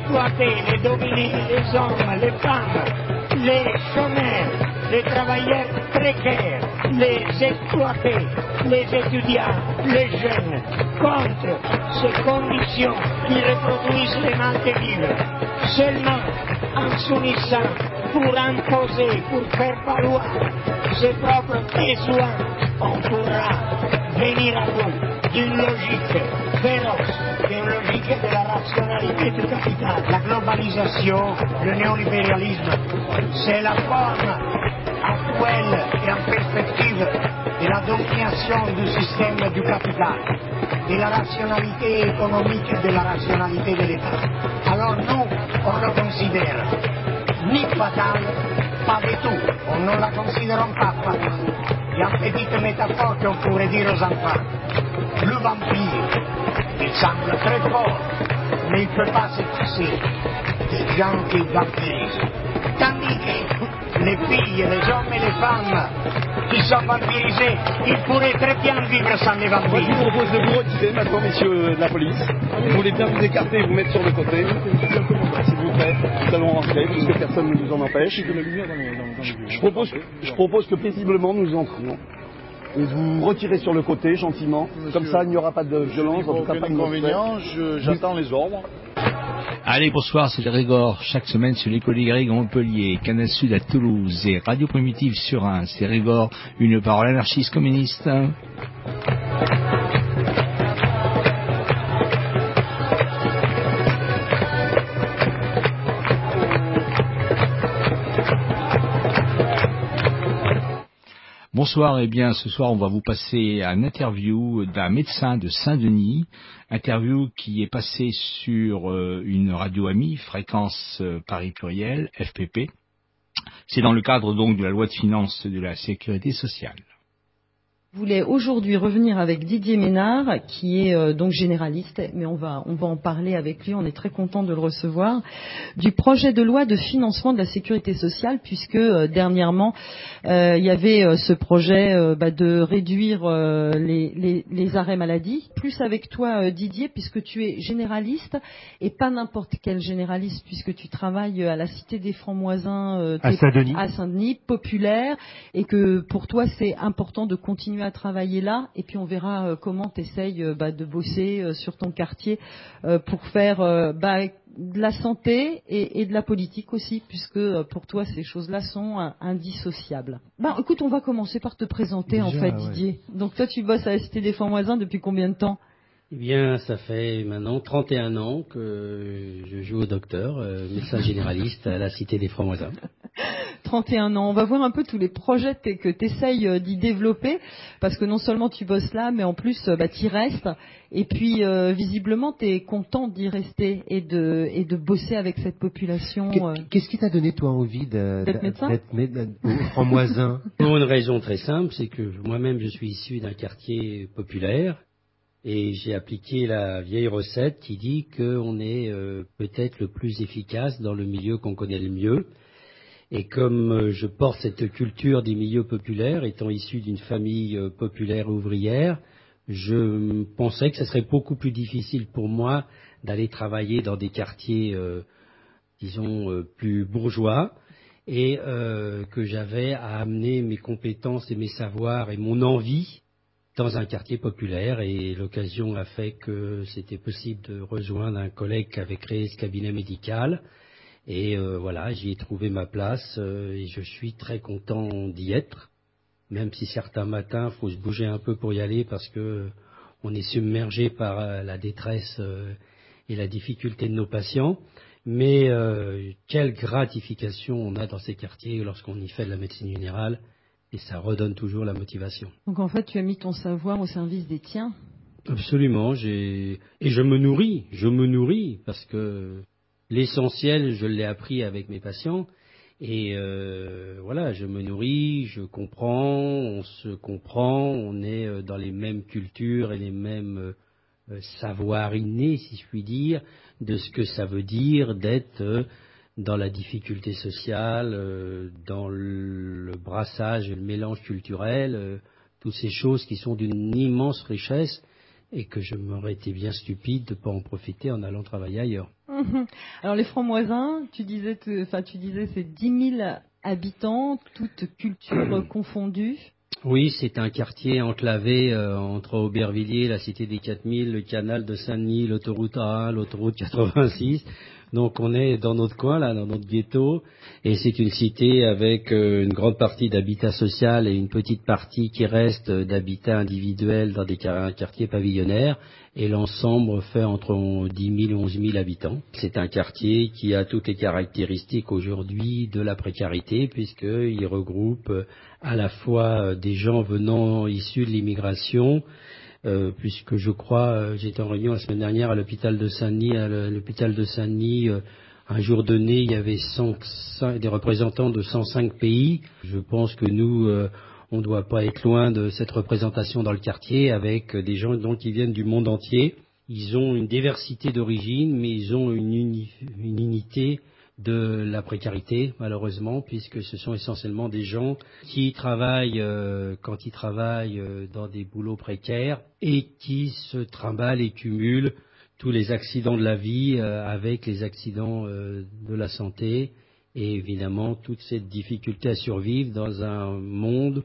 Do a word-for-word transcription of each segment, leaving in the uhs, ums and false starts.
exploiter, les dominer, les hommes, les femmes, les chômeurs, les travailleurs précaires, les exploiter, les étudiants, les jeunes, contre ces conditions qui reproduisent les mal de vivre. Seulement en s'unissant pour imposer, pour faire valoir ses propres besoins, on pourra venir à bout d'une logique féroce, d'une logique de la rationalité du capital. La globalisation, le néolibéralisme, c'est la forme actuelle et en perspective de la domination du système du capital, de la rationalité économique et de la rationalité de l'État. Alors nous, on le considère ni fatale, pas du tout. On ne la considère pas fatale. Il y a une petite métaphore qu'on pourrait dire aux enfants. Le vampire, il semble très fort, mais il ne peut pas se passer des gens qui vampirisent. Tandis que les filles, les hommes et les femmes qui sont vampirisés, ils pourraient très bien vivre sans les vampires. Moi, je vous propose de vous retirer maintenant, messieurs de la police. Vous voulez bien vous écarter et vous mettre sur le côté. S'il vous plaît, nous allons rentrer, puisque personne ne nous en empêche. Je propose, je propose que paisiblement nous entrions. Et vous retirez sur le côté, gentiment. Monsieur, comme ça, il n'y aura pas de violence, en tout cas pas de inconvénient. J'attends les ordres. Allez, bonsoir, c'est Grégor. Chaque semaine sur l'école Y à Montpellier, Canal Sud à Toulouse et Radio Primitive sur Reims. C'est Grégor, une parole anarchiste communiste. Bonsoir, et eh bien ce soir on va vous passer un interview d'un médecin de Saint-Denis, interview qui est passé sur euh, une radio amie, Fréquence euh, Paris Pluriel, F P P. C'est dans le cadre donc de la loi de finances de la sécurité sociale. Je voulais aujourd'hui revenir avec Didier Ménard, qui est euh, donc généraliste, mais on va on va en parler avec lui, on est très content de le recevoir, du projet de loi de financement de la sécurité sociale, puisque euh, dernièrement euh, il y avait euh, ce projet euh, bah, de réduire euh, les, les, les arrêts maladie. Plus avec toi euh, Didier, puisque tu es généraliste, et pas n'importe quel généraliste, puisque tu travailles à la Cité des Francs-Moisins euh, à Saint-Denis, à Saint-Denis, populaire, et que pour toi c'est important de continuer à travailler là, et puis on verra euh, comment tu essayes euh, bah, de bosser euh, sur ton quartier euh, pour faire euh, bah, de la santé et, et de la politique aussi, puisque euh, pour toi ces choses-là sont euh, indissociables. Bah, écoute, on va commencer par te présenter. Déjà, en fait, ouais. Didier. Donc toi tu bosses à la Cité des Francs-Moisins depuis combien de temps ? Eh bien, ça fait maintenant trente et un ans que je joue au docteur, euh, médecin généraliste à la Cité des Francs-Moisins. trente et un ans. On va voir un peu tous les projets que tu essayes d'y développer, parce que non seulement tu bosses là, mais en plus bah, tu y restes. Et puis, euh, visiblement, tu es content d'y rester et de, et de bosser avec cette population. Euh... Qu'est-ce qui t'a donné, toi, envie de, d'être médecin d'être médecin au Franc-Moisin ? Pour une raison très simple, c'est que moi-même, je suis issu d'un quartier populaire. Et j'ai appliqué la vieille recette qui dit qu'on est euh, peut-être le plus efficace dans le milieu qu'on connaît le mieux. Et comme euh, je porte cette culture des milieux populaires, étant issu d'une famille euh, populaire ouvrière, je pensais que ce serait beaucoup plus difficile pour moi d'aller travailler dans des quartiers, euh, disons, euh, plus bourgeois, et euh, que j'avais à amener mes compétences et mes savoirs et mon envie dans un quartier populaire, et l'occasion a fait que c'était possible de rejoindre un collègue qui avait créé ce cabinet médical, et euh, voilà, j'y ai trouvé ma place, euh, et je suis très content d'y être, même si certains matins il faut se bouger un peu pour y aller, parce que on est submergé par euh, la détresse euh, et la difficulté de nos patients, mais euh, quelle gratification on a dans ces quartiers lorsqu'on y fait de la médecine générale. Et ça redonne toujours la motivation. Donc en fait, tu as mis ton savoir au service des tiens ? Absolument. J'ai... Et je me nourris. Je me nourris parce que l'essentiel, je l'ai appris avec mes patients. Et euh, voilà, je me nourris, je comprends, on se comprend, on est dans les mêmes cultures et les mêmes euh, savoirs innés, si je puis dire, de ce que ça veut dire d'être... Euh, dans la difficulté sociale, euh, dans le brassage et le mélange culturel, euh, toutes ces choses qui sont d'une immense richesse et que je m'aurais été bien stupide de ne pas en profiter en allant travailler ailleurs. Mmh. Alors les Francs-Moisins, tu disais, enfin tu disais, c'est dix mille habitants, toutes cultures confondues. Oui, c'est un quartier enclavé euh, entre Aubervilliers, la Cité des quatre mille, le canal de Saint-Denis, l'autoroute A un, l'autoroute quatre-vingt-six. Donc on est dans notre coin, là, dans notre ghetto, et c'est une cité avec euh, une grande partie d'habitat social et une petite partie qui reste d'habitat individuel dans des quartiers pavillonnaires, et l'ensemble fait entre dix mille et onze mille habitants. C'est un quartier qui a toutes les caractéristiques aujourd'hui de la précarité, puisqu'il regroupe à la fois des gens venant issus de l'immigration, Euh, puisque je crois, euh, j'étais en réunion la semaine dernière à l'hôpital de Saint-Denis, à l'hôpital de Saint-Denis, euh, un jour donné, il y avait cent cinq, des représentants de cent cinq pays. Je pense que nous, euh, on ne doit pas être loin de cette représentation dans le quartier, avec des gens donc qui viennent du monde entier. Ils ont une diversité d'origine, mais ils ont une, uni, une unité de la précarité, malheureusement, puisque ce sont essentiellement des gens qui travaillent, euh, quand ils travaillent euh, dans des boulots précaires, et qui se trimballent et cumulent tous les accidents de la vie euh, avec les accidents euh, de la santé, et évidemment toute cette difficulté à survivre dans un monde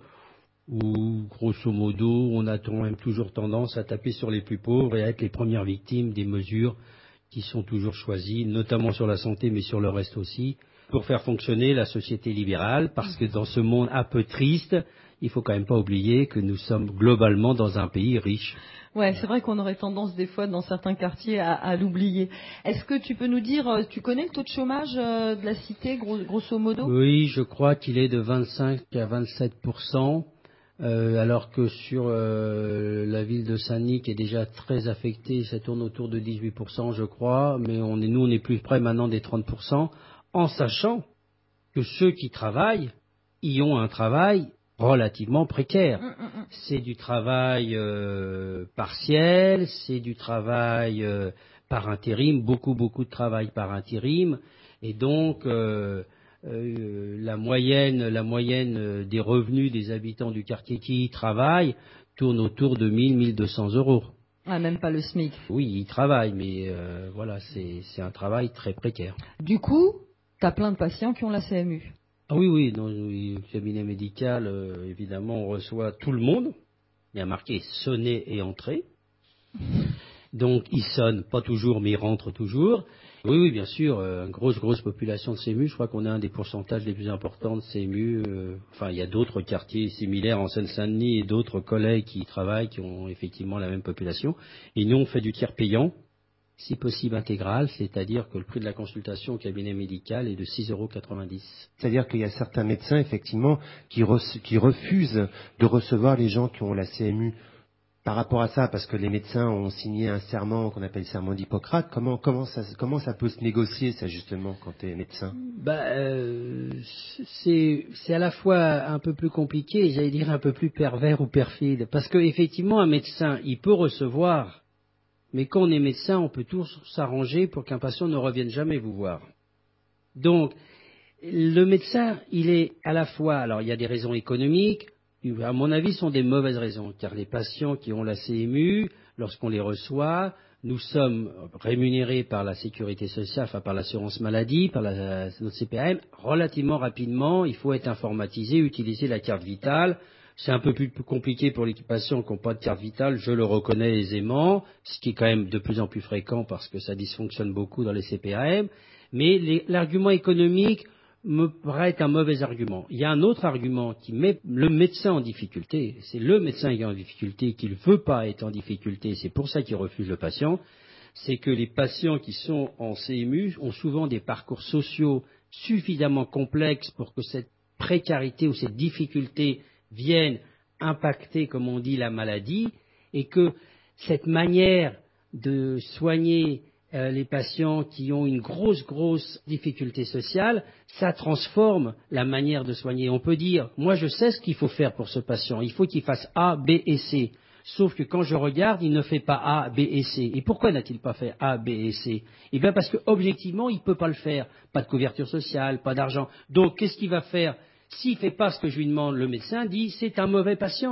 où, grosso modo, on a même toujours tendance à taper sur les plus pauvres et à être les premières victimes des mesures qui sont toujours choisis, notamment sur la santé, mais sur le reste aussi, pour faire fonctionner la société libérale, parce que dans ce monde un peu triste, il faut quand même pas oublier que nous sommes globalement dans un pays riche. Ouais, c'est vrai qu'on aurait tendance des fois dans certains quartiers à, à l'oublier. Est-ce que tu peux nous dire, tu connais le taux de chômage de la cité, gros, grosso modo? Oui, je crois qu'il est de vingt-cinq à vingt-sept pour cent. Euh, alors que sur euh, la ville de Saint-Denis, qui est déjà très affectée, ça tourne autour de dix-huit pour cent, je crois, mais on est, nous, on est plus près maintenant des trente pour cent, en sachant que ceux qui travaillent, y ont un travail relativement précaire. Mmh, mmh. C'est du travail euh, partiel, c'est du travail euh, par intérim, beaucoup, beaucoup de travail par intérim, et donc... Euh, Euh, la moyenne, la moyenne des revenus des habitants du quartier qui y travaillent tourne autour de mille à mille deux cents euros. Ah, même pas le SMIC. Oui, ils travaillent, mais euh, voilà, c'est, c'est un travail très précaire. Du coup, tu as plein de patients qui ont la C M U. Ah oui, oui, dans le cabinet médical, euh, évidemment, on reçoit tout le monde. Il y a marqué sonner et entrer. Donc, ils sonnent, pas toujours, mais ils rentrent toujours. Oui, oui, bien sûr, euh, une grosse, grosse population de C M U. Je crois qu'on a un des pourcentages les plus importants de C M U. Euh, enfin, il y a d'autres quartiers similaires en Seine-Saint-Denis et d'autres collègues qui y travaillent, qui ont effectivement la même population. Et nous, on fait du tiers payant, si possible intégral, c'est-à-dire que le prix de la consultation au cabinet médical est de six euros quatre-vingt-dix. C'est-à-dire qu'il y a certains médecins, effectivement, qui, re- qui refusent de recevoir les gens qui ont la C M U. Par rapport à ça, parce que les médecins ont signé un serment qu'on appelle le serment d'Hippocrate, comment, comment, ça, comment ça peut se négocier, ça, justement, quand tu es médecin? Bah, euh, c'est, c'est à la fois un peu plus compliqué et j'allais dire un peu plus pervers ou perfide. Parce qu'effectivement, un médecin, il peut recevoir, mais quand on est médecin, on peut tous s'arranger pour qu'un patient ne revienne jamais vous voir. Donc, le médecin, il est à la fois, alors il y a des raisons économiques, à mon avis, ce sont des mauvaises raisons, car les patients qui ont la C M U, lorsqu'on les reçoit, nous sommes rémunérés par la sécurité sociale, enfin par l'assurance maladie, par la, notre C P A M, relativement rapidement. Il faut être informatisé, utiliser la carte vitale. C'est un peu plus compliqué pour les patients qui n'ont pas de carte vitale, je le reconnais aisément, ce qui est quand même de plus en plus fréquent parce que ça dysfonctionne beaucoup dans les C P A M. Mais les, l'argument économique me paraît un mauvais argument. Il y a un autre argument qui met le médecin en difficulté. C'est le médecin qui est en difficulté, qui ne veut pas être en difficulté, c'est pour ça qu'il refuse le patient. C'est que les patients qui sont en C M U ont souvent des parcours sociaux suffisamment complexes pour que cette précarité ou cette difficulté vienne impacter, comme on dit, la maladie, et que cette manière de soigner Euh, les patients qui ont une grosse, grosse difficulté sociale, ça transforme la manière de soigner. On peut dire, moi je sais ce qu'il faut faire pour ce patient, il faut qu'il fasse A, B et C. Sauf que quand je regarde, il ne fait pas A, B et C. Et pourquoi n'a-t-il pas fait A, B et C? Eh bien parce qu'objectivement, il ne peut pas le faire. Pas de couverture sociale, pas d'argent. Donc qu'est-ce qu'il va faire? S'il ne fait pas ce que je lui demande, le médecin dit, c'est un mauvais patient.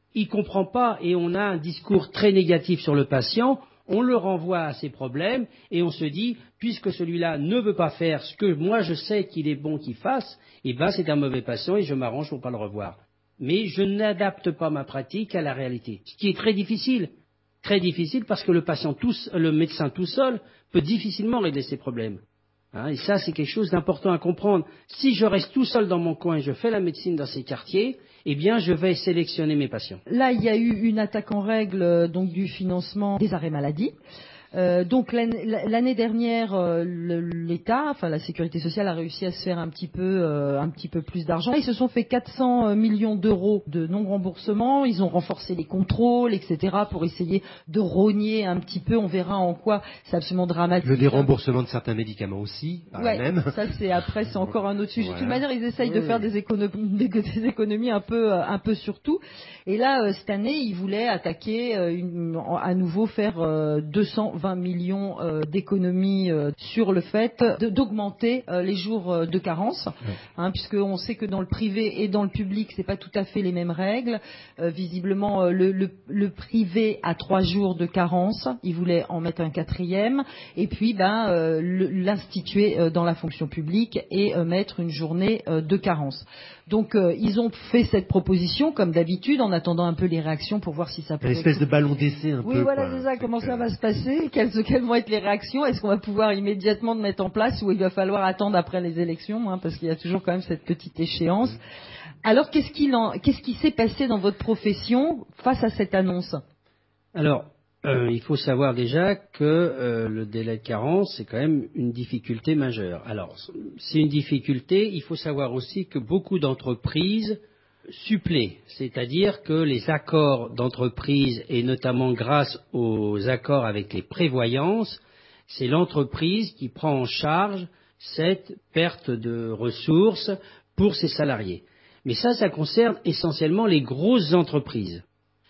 il ne comprend pas et on a un discours très négatif sur le patient, on le renvoie à ses problèmes et on se dit, puisque celui-là ne veut pas faire ce que moi je sais qu'il est bon qu'il fasse, eh ben c'est un mauvais patient et je m'arrange pour ne pas le revoir. Mais je n'adapte pas ma pratique à la réalité, ce qui est très difficile. Très difficile parce que le patient, tout, le médecin tout seul peut difficilement régler ses problèmes. Hein, et ça, c'est quelque chose d'important à comprendre. Si je reste tout seul dans mon coin et je fais la médecine dans ces quartiers, eh bien, je vais sélectionner mes patients. Là, il y a eu une attaque en règle donc du financement des arrêts maladie. Euh, donc l'année dernière, euh, l'État, enfin la Sécurité sociale a réussi à se faire un petit peu, euh, un petit peu plus d'argent. Ils se sont fait quatre cents millions d'euros de non-remboursement. Ils ont renforcé les contrôles, et cetera, pour essayer de rogner un petit peu. On verra en quoi c'est absolument dramatique. Le déremboursement de certains médicaments aussi, par ouais, même. Ça c'est après, c'est encore un autre sujet. Voilà. De toute manière, ils essayent oui, de oui. faire des économies, des, des économies un peu, un peu sur tout. Et là, euh, cette année, ils voulaient attaquer, euh, une, à nouveau faire euh, deux cent vingt millions euh, d'économies euh, sur le fait de, d'augmenter euh, les jours euh, de carence, ouais. hein, puisqu'on sait que dans le privé et dans le public, c'est pas tout à fait les mêmes règles. Euh, visiblement, euh, le, le, le privé a trois jours de carence, ils voulaient en mettre un quatrième, et puis ben euh, le, l'instituer euh, dans la fonction publique et euh, mettre une journée euh, de carence. Donc euh, ils ont fait cette proposition comme d'habitude en attendant un peu les réactions pour voir si ça peut. Une espèce de ballon d'essai un oui, peu. Oui, voilà, quoi. c'est ça. Comment ça va se passer? Quelles, quelles vont être les réactions? Est-ce qu'on va pouvoir immédiatement le mettre en place ou il va falloir attendre après les élections, hein, parce qu'il y a toujours quand même cette petite échéance. Mmh. Alors, qu'est-ce qu'il en, qu'est-ce qui s'est passé dans votre profession face à cette annonce? Alors, euh, il faut savoir déjà que euh, le délai de carence, c'est quand même une difficulté majeure. Alors, c'est une difficulté. Il faut savoir aussi que beaucoup d'entreprises suppléent, c'est-à-dire que les accords d'entreprise, et notamment grâce aux accords avec les prévoyances, c'est l'entreprise qui prend en charge cette perte de ressources pour ses salariés. Mais ça, ça concerne essentiellement les grosses entreprises.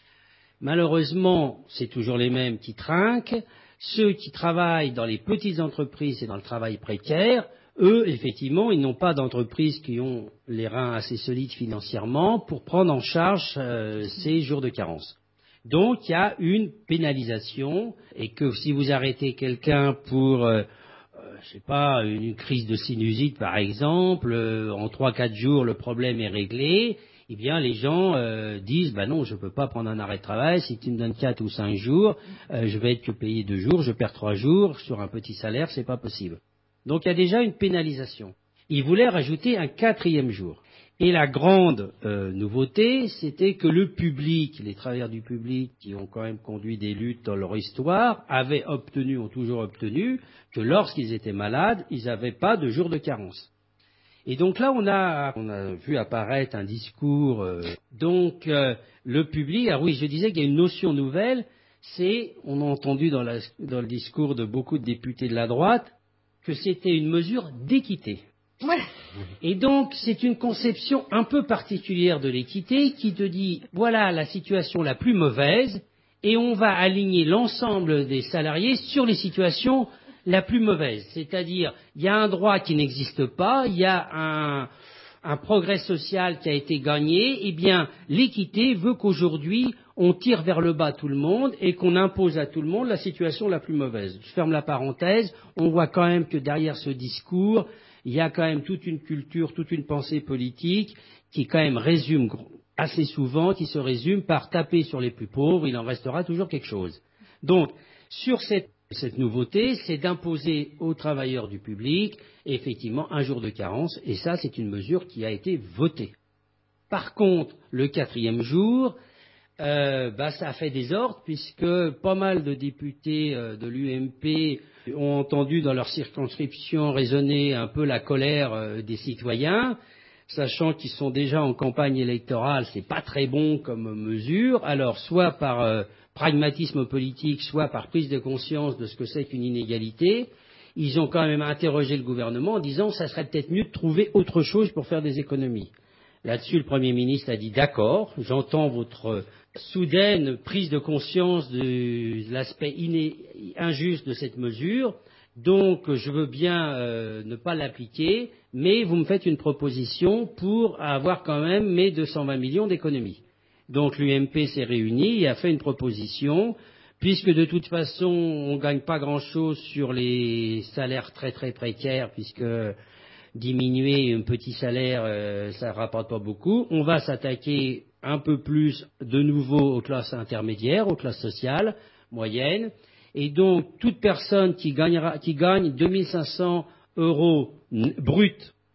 Malheureusement, c'est toujours les mêmes qui trinquent. Ceux qui travaillent dans les petites entreprises et dans le travail précaire, eux, effectivement, ils n'ont pas d'entreprises qui ont les reins assez solides financièrement pour prendre en charge euh, ces jours de carence. Donc, il y a une pénalisation et que si vous arrêtez quelqu'un pour, euh, euh, je sais pas, une crise de sinusite par exemple, euh, en trois quatre jours, le problème est réglé. Eh bien, les gens euh, disent, bah non, je ne peux pas prendre un arrêt de travail. Si tu me donnes quatre ou cinq jours, euh, je vais être que payé deux jours, je perds trois jours sur un petit salaire, c'est pas possible. Donc, il y a déjà une pénalisation. Ils voulaient rajouter un quatrième jour. Et la grande euh, nouveauté, c'était que le public, les travailleurs du public, qui ont quand même conduit des luttes dans leur histoire, avaient obtenu, ont toujours obtenu, que lorsqu'ils étaient malades, ils n'avaient pas de jour de carence. Et donc là, on a, on a vu apparaître un discours. Euh, donc, euh, le public, alors oui, je disais qu'il y a une notion nouvelle, c'est, on a entendu dans, la, dans le discours de beaucoup de députés de la droite, que c'était une mesure d'équité. Ouais. Et donc, c'est une conception un peu particulière de l'équité qui te dit, voilà la situation la plus mauvaise, et on va aligner l'ensemble des salariés sur les situations la plus mauvaise, c'est-à-dire il y a un droit qui n'existe pas, il y a un, un progrès social qui a été gagné, eh bien l'équité veut qu'aujourd'hui on tire vers le bas tout le monde et qu'on impose à tout le monde la situation la plus mauvaise. Je ferme la parenthèse, on voit quand même que derrière ce discours, il y a quand même toute une culture, toute une pensée politique qui quand même résume assez souvent, qui se résume par taper sur les plus pauvres, il en restera toujours quelque chose. Donc, sur cette Cette nouveauté, c'est d'imposer aux travailleurs du public, effectivement, un jour de carence, et ça, c'est une mesure qui a été votée. Par contre, le quatrième jour, euh, bah, ça a fait désordre, puisque pas mal de députés euh, de l'U M P ont entendu dans leur circonscription résonner un peu la colère euh, des citoyens, sachant qu'ils sont déjà en campagne électorale, c'est pas très bon comme mesure, alors soit par euh, pragmatisme politique, soit par prise de conscience de ce que c'est qu'une inégalité, ils ont quand même interrogé le gouvernement en disant ça serait peut-être mieux de trouver autre chose pour faire des économies. Là-dessus, le Premier ministre a dit d'accord, j'entends votre soudaine prise de conscience de l'aspect iné- injuste de cette mesure, donc je veux bien euh, ne pas l'appliquer, mais vous me faites une proposition pour avoir quand même mes deux cent vingt millions d'économies. Donc l'U M P s'est réuni et a fait une proposition, puisque de toute façon on ne gagne pas grand-chose sur les salaires très très précaires, puisque diminuer un petit salaire, euh, ça ne rapporte pas beaucoup, on va s'attaquer un peu plus de nouveau aux classes intermédiaires, aux classes sociales, moyennes, et donc toute personne qui, gagnera, qui gagne deux mille cinq cents euros bruts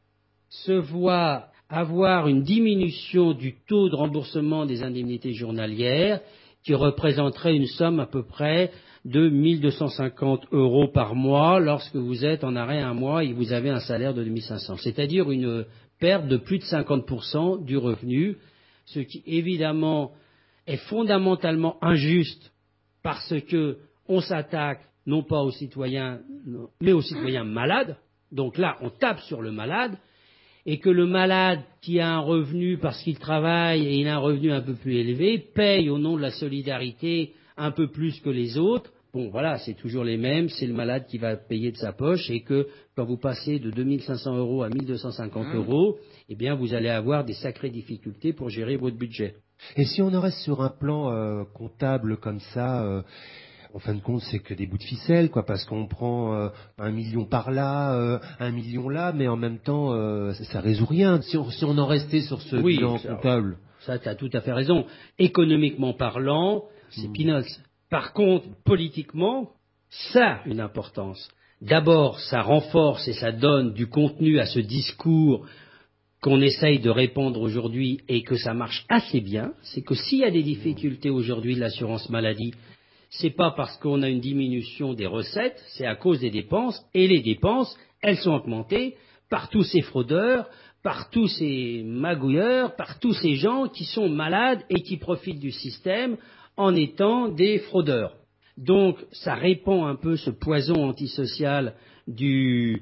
se voit avoir une diminution du taux de remboursement des indemnités journalières qui représenterait une somme à peu près de mille deux cent cinquante euros par mois lorsque vous êtes en arrêt un mois et que vous avez un salaire de deux mille cinq cents, c'est-à-dire une perte de plus de cinquante pour cent du revenu, ce qui évidemment est fondamentalement injuste parce que on s'attaque non pas aux citoyens, mais aux citoyens malades. Donc là, on tape sur le malade, et que le malade qui a un revenu parce qu'il travaille et il a un revenu un peu plus élevé paye au nom de la solidarité un peu plus que les autres. Bon, voilà, c'est toujours les mêmes, c'est le malade qui va payer de sa poche, et que quand vous passez de deux mille cinq cents euros à mille deux cent cinquante euros, eh bien, vous allez avoir des sacrées difficultés pour gérer votre budget. Et si on en reste sur un plan euh, comptable comme ça, euh, en fin de compte, c'est que des bouts de ficelle, quoi, parce qu'on prend euh, un million par là, euh, un million là, mais en même temps, euh, ça, ça résout rien. Si on, si on en restait sur ce oui, bilan ça, comptable. Ça, tu as tout à fait raison. Économiquement parlant, c'est mmh. peanuts. Par contre, politiquement, ça a une importance. D'abord, ça renforce et ça donne du contenu à ce discours qu'on essaye de répandre aujourd'hui et que ça marche assez bien. C'est que s'il y a des difficultés aujourd'hui de l'assurance maladie, c'est pas parce qu'on a une diminution des recettes, c'est à cause des dépenses, et les dépenses, elles sont augmentées par tous ces fraudeurs, par tous ces magouilleurs, par tous ces gens qui sont malades et qui profitent du système en étant des fraudeurs. Donc, ça répand un peu ce poison antisocial du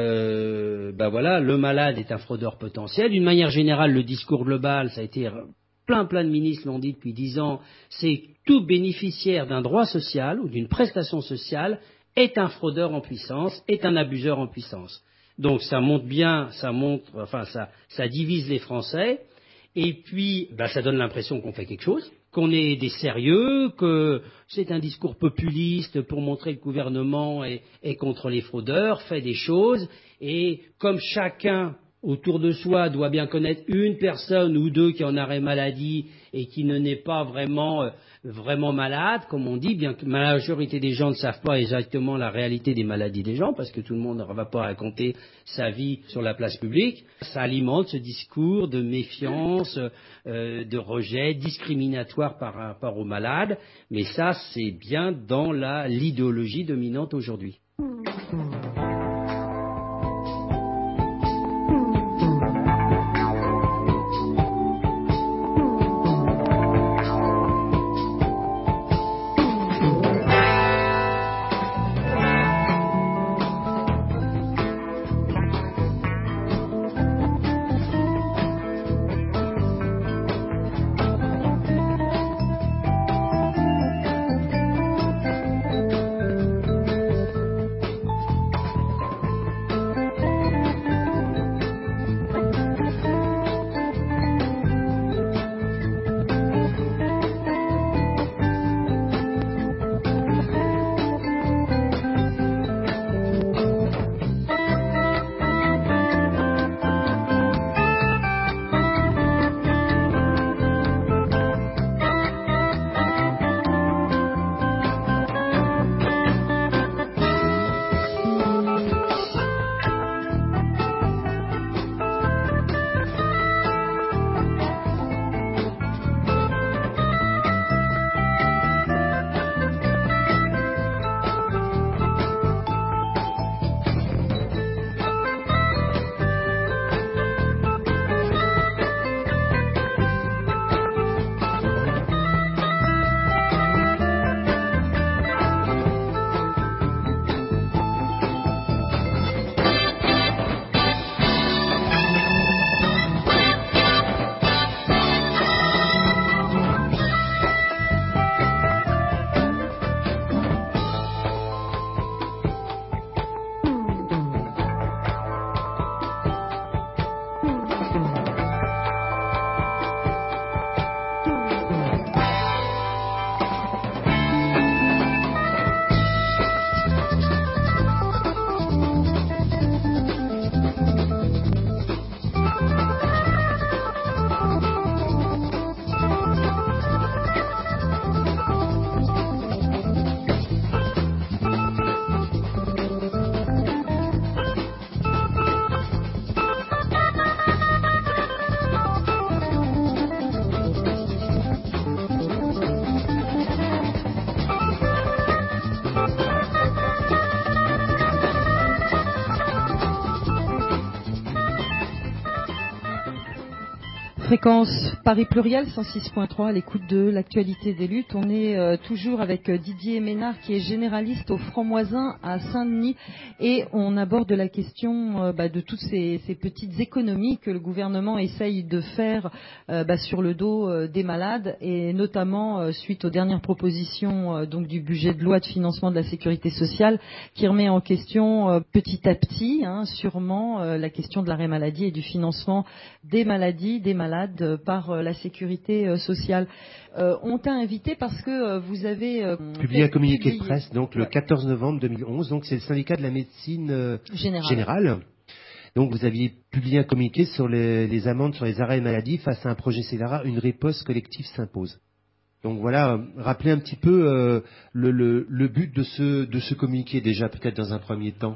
euh, ben voilà, le malade est un fraudeur potentiel. D'une manière générale, le discours global, ça a été plein plein de ministres l'ont dit depuis dix ans, c'est tout bénéficiaire d'un droit social ou d'une prestation sociale est un fraudeur en puissance, est un abuseur en puissance. Donc ça montre bien, ça montre, enfin ça, ça divise les Français, et puis ben, ça donne l'impression qu'on fait quelque chose, qu'on est des sérieux, que c'est un discours populiste pour montrer que le gouvernement est, est contre les fraudeurs, fait des choses, et comme chacun autour de soi doit bien connaître une personne ou deux qui est en arrêt maladie et qui ne n'est pas vraiment, euh, vraiment malade, comme on dit, bien que la majorité des gens ne savent pas exactement la réalité des maladies des gens, parce que tout le monde ne va pas raconter sa vie sur la place publique. Ça alimente ce discours de méfiance, euh, de rejet, discriminatoire par rapport aux malades, mais ça, c'est bien dans la, l'idéologie dominante aujourd'hui. Fréquence Paris Pluriel, cent six point trois, à l'écoute de l'actualité des luttes. On est euh, toujours avec Didier Ménard, qui est généraliste au Franc-Moisin à Saint-Denis, et on aborde la question euh, bah, de toutes ces, ces petites économies que le gouvernement essaye de faire euh, bah, sur le dos euh, des malades, et notamment euh, suite aux dernières propositions euh, donc du budget de loi de financement de la sécurité sociale, qui remet en question euh, petit à petit, hein, sûrement, euh, la question de l'arrêt maladie et du financement des maladies, des malades par euh, la sécurité euh, sociale. Euh, on t'a invité parce que euh, vous avez euh, publié un communiqué publié... de presse donc le quatorze novembre deux mille onze. Donc c'est le syndicat de la médecine euh, générale. générale. Donc vous aviez publié un communiqué sur les, les amendes sur les arrêts maladie face à un projet scélérat, une riposte collective s'impose. Donc voilà, euh, rappelez un petit peu euh, le, le, le but de ce de ce communiqué déjà, peut-être dans un premier temps.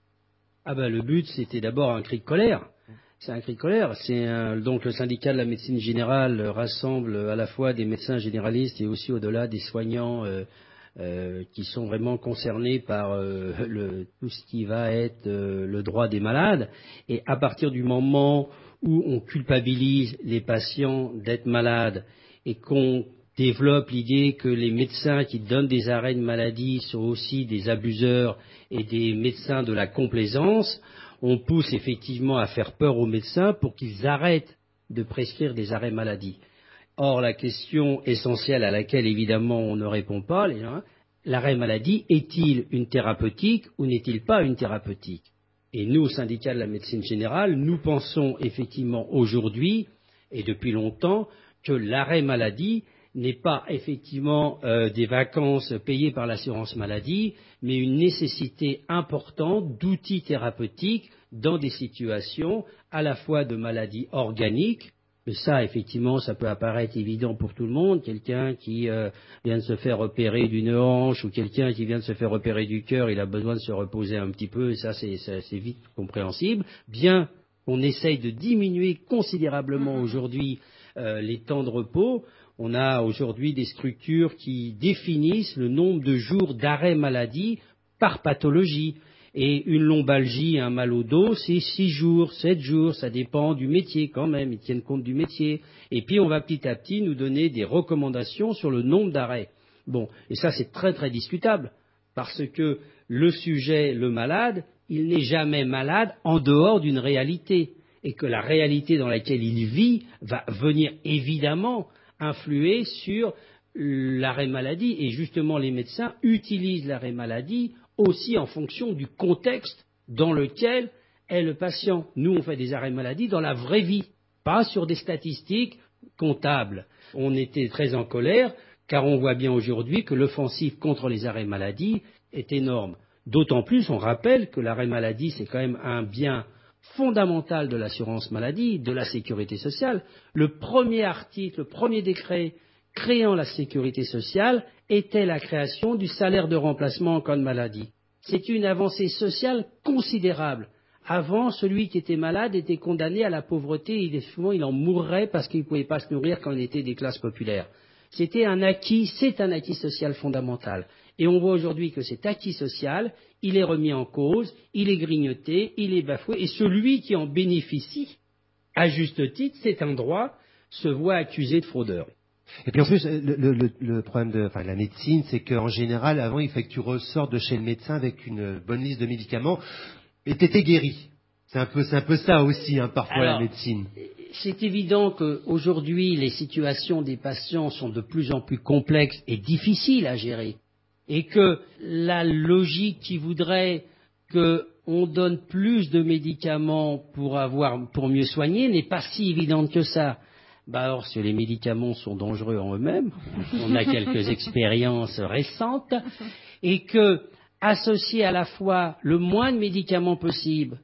Ah ben le but, c'était d'abord un cri de colère. C'est un cri de colère. C'est un, donc le syndicat de la médecine générale rassemble à la fois des médecins généralistes et aussi au-delà des soignants euh, euh, qui sont vraiment concernés par euh, le, tout ce qui va être euh, le droit des malades. Et à partir du moment où on culpabilise les patients d'être malades et qu'on développe l'idée que les médecins qui donnent des arrêts de maladie sont aussi des abuseurs et des médecins de la complaisance, on pousse effectivement à faire peur aux médecins pour qu'ils arrêtent de prescrire des arrêts maladie. Or, la question essentielle à laquelle évidemment on ne répond pas, les gens, l'arrêt maladie est-il une thérapeutique ou n'est-il pas une thérapeutique? Et nous, au syndicat de la médecine générale, nous pensons effectivement aujourd'hui et depuis longtemps que l'arrêt maladie n'est pas effectivement euh, des vacances payées par l'assurance maladie, mais une nécessité importante d'outils thérapeutiques dans des situations à la fois de maladies organiques, mais ça effectivement ça peut apparaître évident pour tout le monde, quelqu'un qui euh, vient de se faire opérer d'une hanche ou quelqu'un qui vient de se faire opérer du cœur, il a besoin de se reposer un petit peu, et ça c'est, c'est, c'est vite compréhensible, bien qu'on essaye de diminuer considérablement aujourd'hui euh, les temps de repos. On a aujourd'hui des structures qui définissent le nombre de jours d'arrêt maladie par pathologie. Et une lombalgie, un mal au dos, c'est six jours, sept jours, ça dépend du métier quand même, ils tiennent compte du métier. Et puis on va petit à petit nous donner des recommandations sur le nombre d'arrêts. Bon, et ça c'est très très discutable, parce que le sujet, le malade, il n'est jamais malade en dehors d'une réalité. Et que la réalité dans laquelle il vit va venir évidemment influer sur l'arrêt maladie. Et justement, les médecins utilisent l'arrêt maladie aussi en fonction du contexte dans lequel est le patient. Nous, on fait des arrêts maladie dans la vraie vie, pas sur des statistiques comptables. On était très en colère, car on voit bien aujourd'hui que l'offensive contre les arrêts maladie est énorme. D'autant plus, on rappelle que l'arrêt maladie, c'est quand même un bien fondamental de l'assurance maladie, de la sécurité sociale. Le premier article, le premier décret créant la sécurité sociale était la création du salaire de remplacement en cas de maladie. C'est une avancée sociale considérable. Avant, celui qui était malade était condamné à la pauvreté et souvent il en mourrait parce qu'il ne pouvait pas se nourrir quand il était des classes populaires. C'était un acquis, c'est un acquis social fondamental. Et on voit aujourd'hui que cet acquis social, il est remis en cause, il est grignoté, il est bafoué, et celui qui en bénéficie, à juste titre, c'est un droit, se voit accusé de fraudeur. Et puis en plus, le, le, le problème de enfin, la médecine, c'est qu'en général, avant, il fallait que tu ressortes de chez le médecin avec une bonne liste de médicaments, et tu étais guéri. C'est un peu, c'est un peu ça aussi, hein, parfois, Alors, la médecine. C'est évident qu'aujourd'hui, les situations des patients sont de plus en plus complexes et difficiles à gérer. Et que la logique qui voudrait qu'on donne plus de médicaments pour, avoir, pour mieux soigner n'est pas si évidente que ça. Bah alors, si les médicaments sont dangereux en eux-mêmes, on a quelques expériences récentes, et que associer à la fois le moins de médicaments possible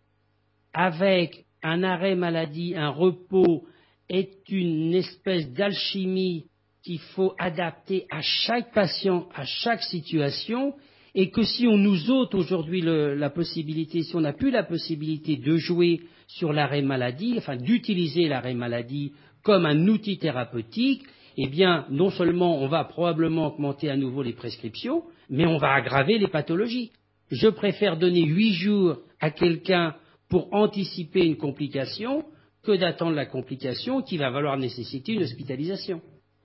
avec un arrêt maladie, un repos, est une espèce d'alchimie qu'il faut adapter à chaque patient, à chaque situation, et que si on nous ôte aujourd'hui le, la possibilité, si on n'a plus la possibilité de jouer sur l'arrêt maladie, enfin d'utiliser l'arrêt maladie comme un outil thérapeutique, eh bien non seulement on va probablement augmenter à nouveau les prescriptions, mais on va aggraver les pathologies. Je préfère donner huit jours à quelqu'un pour anticiper une complication que d'attendre la complication qui va valoir nécessiter une hospitalisation.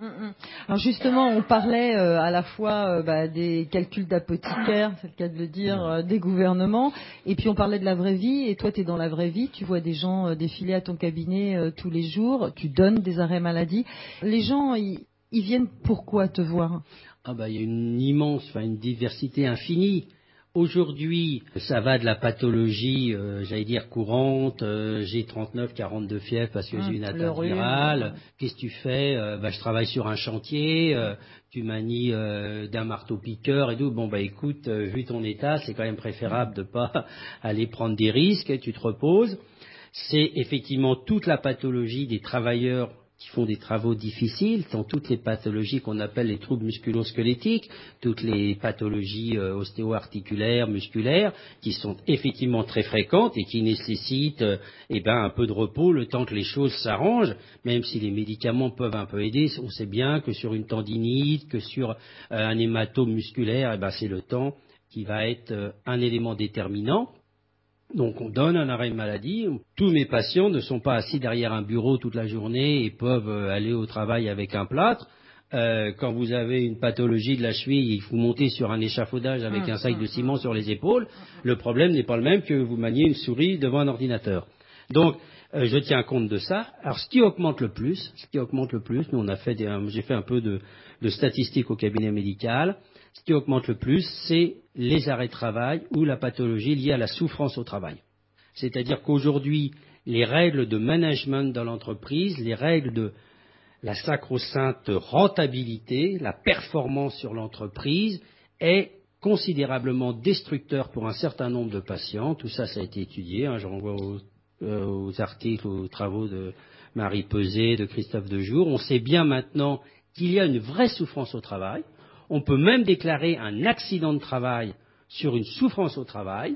Alors justement, on parlait euh, à la fois euh, bah, des calculs d'apothicaires, c'est le cas de le dire, euh, des gouvernements, et puis on parlait de la vraie vie, et toi tu es dans la vraie vie, tu vois des gens euh, défiler à ton cabinet euh, tous les jours, tu donnes des arrêts maladie. Les gens, ils, ils viennent pourquoi te voir? Ah bah, il y a une immense, enfin une diversité infinie. Aujourd'hui, ça va de la pathologie, euh, j'allais dire courante, euh, j'ai trente-neuf, quarante-deux fièvres parce que mmh, j'ai une atteinte virale. Qu'est-ce que tu fais? euh, bah, Je travaille sur un chantier, euh, tu manies euh, d'un marteau-piqueur et tout. Bon, bah écoute, euh, vu ton état, c'est quand même préférable de pas aller prendre des risques, tu te reposes. C'est effectivement toute la pathologie des travailleurs qui font des travaux difficiles, dans toutes les pathologies qu'on appelle les troubles musculo-squelettiques, toutes les pathologies euh, ostéo-articulaires, musculaires, qui sont effectivement très fréquentes et qui nécessitent euh, eh ben, un peu de repos le temps que les choses s'arrangent, même si les médicaments peuvent un peu aider. On sait bien que sur une tendinite, que sur euh, un hématome musculaire, eh ben, c'est le temps qui va être euh, un élément déterminant. Donc on donne un arrêt de maladie. Tous mes patients ne sont pas assis derrière un bureau toute la journée et peuvent aller au travail avec un plâtre. Euh, quand vous avez une pathologie de la cheville, il faut monter sur un échafaudage avec un sac de ciment sur les épaules. Le problème n'est pas le même que vous maniez une souris devant un ordinateur. Donc euh, je tiens compte de ça. Alors ce qui augmente le plus, ce qui augmente le plus, nous on a fait des, j'ai fait un peu de, de statistiques au cabinet médical. Ce qui augmente le plus, c'est les arrêts de travail ou la pathologie liée à la souffrance au travail. C'est-à-dire qu'aujourd'hui, les règles de management dans l'entreprise, les règles de la sacro-sainte rentabilité, la performance sur l'entreprise est considérablement destructeur pour un certain nombre de patients. Tout ça, ça a été étudié. Hein, je renvoie aux, euh, aux articles, aux travaux de Marie Peset, de Christophe Dejour. On sait bien maintenant qu'il y a une vraie souffrance au travail. On peut même déclarer un accident de travail sur une souffrance au travail,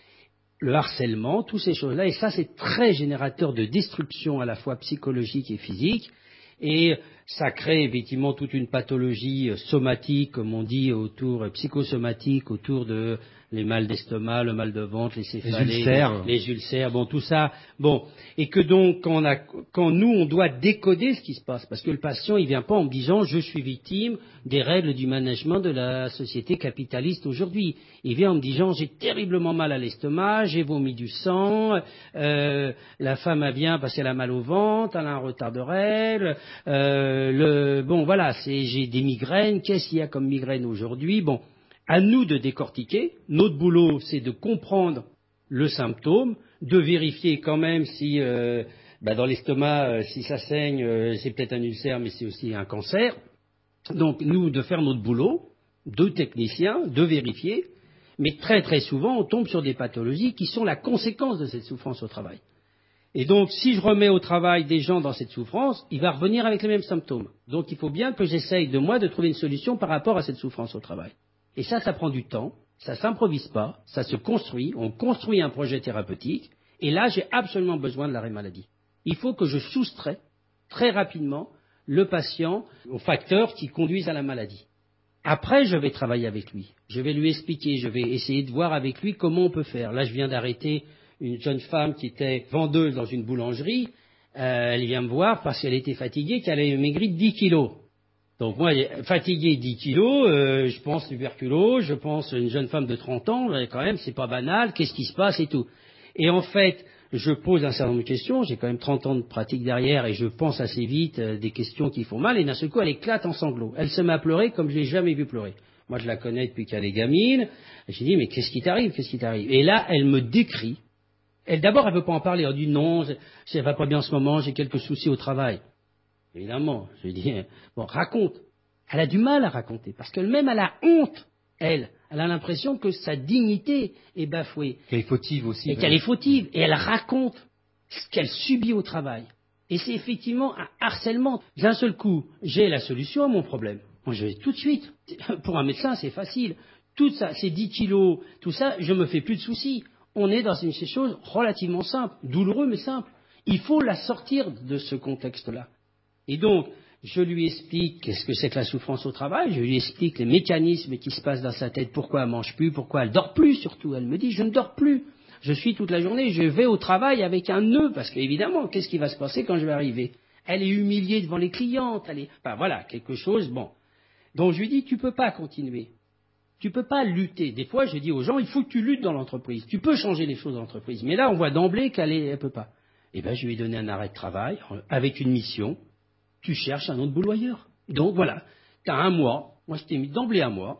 le harcèlement, toutes ces choses-là. Et ça, c'est très générateur de destruction à la fois psychologique et physique. Et ça crée effectivement toute une pathologie somatique, comme on dit, autour psychosomatique, autour de les mal d'estomac, le mal de ventre, les céphalées, les ulcères, les, les ulcères, bon tout ça, bon, et que donc quand, on a, quand nous on doit décoder ce qui se passe, parce que le patient il vient pas en me disant je suis victime des règles du management de la société capitaliste aujourd'hui, il vient en me disant j'ai terriblement mal à l'estomac, j'ai vomi du sang, euh, la femme a bien parce qu'elle a mal au ventre, elle a un retard de règles, euh, le, bon voilà, c'est, j'ai des migraines, qu'est-ce qu'il y a comme migraine aujourd'hui, bon. À nous de décortiquer. Notre boulot, c'est de comprendre le symptôme, de vérifier quand même si euh, bah dans l'estomac, euh, si ça saigne, euh, c'est peut-être un ulcère, mais c'est aussi un cancer. Donc nous, de faire notre boulot, de techniciens, de vérifier. Mais très très souvent, on tombe sur des pathologies qui sont la conséquence de cette souffrance au travail. Et donc, si je remets au travail des gens dans cette souffrance, il va revenir avec les mêmes symptômes. Donc il faut bien que j'essaye de moi de trouver une solution par rapport à cette souffrance au travail. Et ça, ça prend du temps, ça s'improvise pas, ça se construit, on construit un projet thérapeutique, et là, j'ai absolument besoin de l'arrêt maladie. Il faut que je soustrais très rapidement le patient aux facteurs qui conduisent à la maladie. Après, je vais travailler avec lui, je vais lui expliquer, je vais essayer de voir avec lui comment on peut faire. Là, je viens d'arrêter une jeune femme qui était vendeuse dans une boulangerie, euh, elle vient me voir parce qu'elle était fatiguée, qu'elle avait maigri de dix kilos. Donc moi, fatigué dix kilos, euh, je pense tuberculose, je pense une jeune femme de trente ans, quand même, c'est pas banal, qu'est-ce qui se passe et tout. Et en fait, je pose un certain nombre de questions, j'ai quand même trente ans de pratique derrière et je pense assez vite euh, des questions qui font mal et d'un seul coup, elle éclate en sanglots. Elle se met à pleurer comme je l'ai jamais vu pleurer. Moi, je la connais depuis qu'elle est gamine. J'ai dit, mais qu'est-ce qui t'arrive, qu'est-ce qui t'arrive? Et là, elle me décrit. Elle, d'abord, elle veut pas en parler. Elle dit, non, ça va pas bien en ce moment, j'ai quelques soucis au travail. Évidemment, je lui dis, bon, raconte. Elle a du mal à raconter, parce qu'elle-même, elle a honte, elle. Elle a l'impression que sa dignité est bafouée. Qu'elle est fautive aussi. Et qu'elle est fautive. Et elle raconte ce qu'elle subit au travail. Et c'est effectivement un harcèlement. D'un seul coup, j'ai la solution à mon problème. Moi, je vais tout de suite. Pour un médecin, c'est facile. Tout ça, ces dix kilos, tout ça, je me fais plus de soucis. On est dans une chose relativement simple, douloureux mais simple. Il faut la sortir de ce contexte-là. Et donc, je lui explique qu'est-ce que c'est que la souffrance au travail, je lui explique les mécanismes qui se passent dans sa tête, pourquoi elle ne mange plus, pourquoi elle ne dort plus surtout. Elle me dit, je ne dors plus. Je suis toute la journée, je vais au travail avec un nœud, parce qu'évidemment, qu'est-ce qui va se passer quand je vais arriver? Elle est humiliée devant les clientes, elle est... Enfin voilà, quelque chose, bon. Donc je lui dis, tu peux pas continuer. Tu peux pas lutter. Des fois, je dis aux gens, il faut que tu luttes dans l'entreprise. Tu peux changer les choses dans l'entreprise. Mais là, on voit d'emblée qu'elle est, elle peut pas. Eh ben, je lui ai donné un arrêt de travail, avec une mission. Tu cherches un autre boulot ailleurs. Donc voilà. Tu as un mois. Moi, je t'ai mis d'emblée un mois.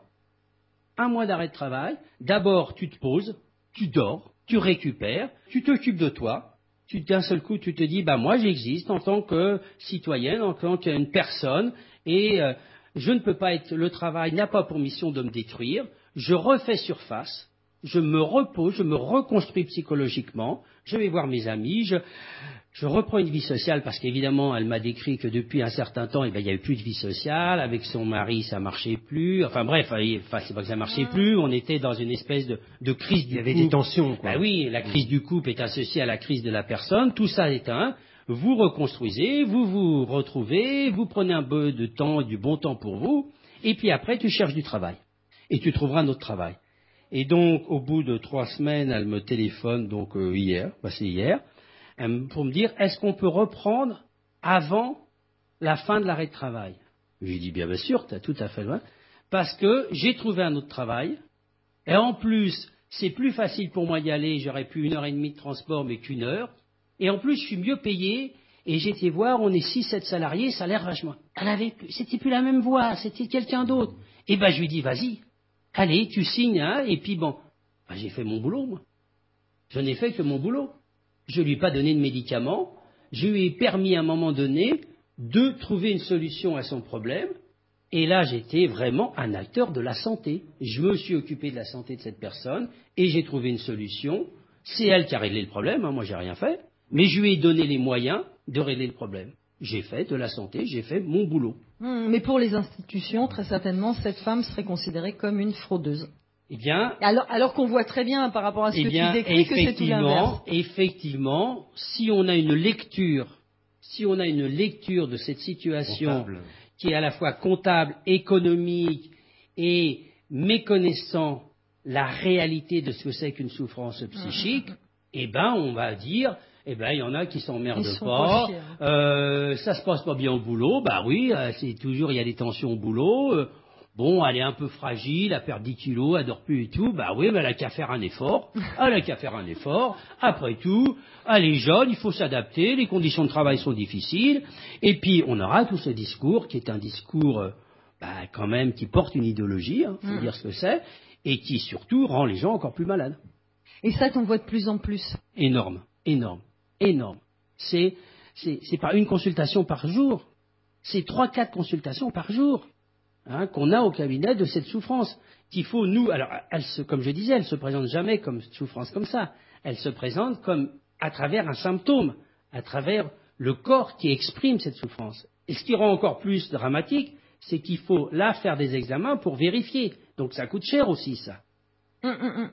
Un mois d'arrêt de travail. D'abord, tu te poses, tu dors, tu récupères, tu t'occupes de toi. Tu, d'un seul coup, tu te dis, bah, moi, j'existe en tant que citoyenne, en tant qu'une personne, et euh, je ne peux pas être, le travail n'a pas pour mission de me détruire. Je refais surface, je me repose, je me reconstruis psychologiquement, je vais voir mes amis, je, je reprends une vie sociale parce qu'évidemment, elle m'a décrit que depuis un certain temps, eh ben, il n'y avait plus de vie sociale, avec son mari, ça marchait plus, enfin bref, enfin, c'est pas que ça marchait plus, on était dans une espèce de, de crise du couple. Il y avait des tensions, quoi. Ben oui, la crise du couple est associée à la crise de la personne, tout ça est un, vous reconstruisez, vous vous retrouvez, vous prenez un peu de temps, du bon temps pour vous, et puis après, tu cherches du travail. Et tu trouveras un autre travail. Et donc, au bout de trois semaines, elle me téléphone, donc euh, hier, bah, c'est hier, elle, pour me dire, est-ce qu'on peut reprendre avant la fin de l'arrêt de travail? Je lui dis, bien, bien sûr, tu as tout à fait loin, parce que j'ai trouvé un autre travail, et en plus, c'est plus facile pour moi d'y aller, j'aurais pu une heure et demie de transport, mais qu'une heure, et en plus, je suis mieux payé, et j'ai été voir, on est six, sept salariés, ça a l'air vachement. Elle avait plus, c'était plus la même voix, c'était quelqu'un d'autre. Et ben, je lui dis, vas-y. Allez, tu signes, hein, et puis bon, ben, j'ai fait mon boulot, moi. Je n'ai fait que mon boulot. Je ne lui ai pas donné de médicaments. Je lui ai permis à un moment donné de trouver une solution à son problème. Et là, j'étais vraiment un acteur de la santé. Je me suis occupé de la santé de cette personne et j'ai trouvé une solution. C'est elle qui a réglé le problème, hein, moi j'ai rien fait. Mais je lui ai donné les moyens de régler le problème. J'ai fait de la santé, j'ai fait mon boulot. Mmh, mais pour les institutions, très certainement, cette femme serait considérée comme une fraudeuse. Eh bien, alors, alors qu'on voit très bien par rapport à ce eh que bien, tu décris que c'est tout l'inverse. Effectivement, si on a une lecture, si on a une lecture de cette situation Comptable. qui est à la fois comptable, économique et méconnaissant la réalité de ce que c'est qu'une souffrance psychique, mmh. eh ben, on va dire. Eh ben, il y en a qui s'emmerdent pas. pas euh, ça se passe pas bien au boulot. Bah oui, c'est toujours il y a des tensions au boulot. Euh, bon, elle est un peu fragile, elle perd dix kilos, elle dort plus et tout. Bah oui, mais elle a qu'à faire un effort. Elle a qu'à faire un effort. Après tout, elle est jeune, il faut s'adapter. Les conditions de travail sont difficiles. Et puis on aura tout ce discours qui est un discours, euh, bah, quand même, qui porte une idéologie. Hein, faut mmh. dire ce que c'est, et qui surtout rend les gens encore plus malades. Et ça, t'en vois de plus en plus. Énorme, énorme. Énorme. C'est, c'est, c'est pas une consultation par jour, c'est trois, quatre consultations par jour hein, qu'on a au cabinet de cette souffrance. Qu'il faut nous, alors, elle se, comme je disais, elle se présente jamais comme souffrance comme ça. Elle se présente comme à travers un symptôme, à travers le corps qui exprime cette souffrance. Et ce qui rend encore plus dramatique, c'est qu'il faut là faire des examens pour vérifier. Donc ça coûte cher aussi ça. Mmh, mmh.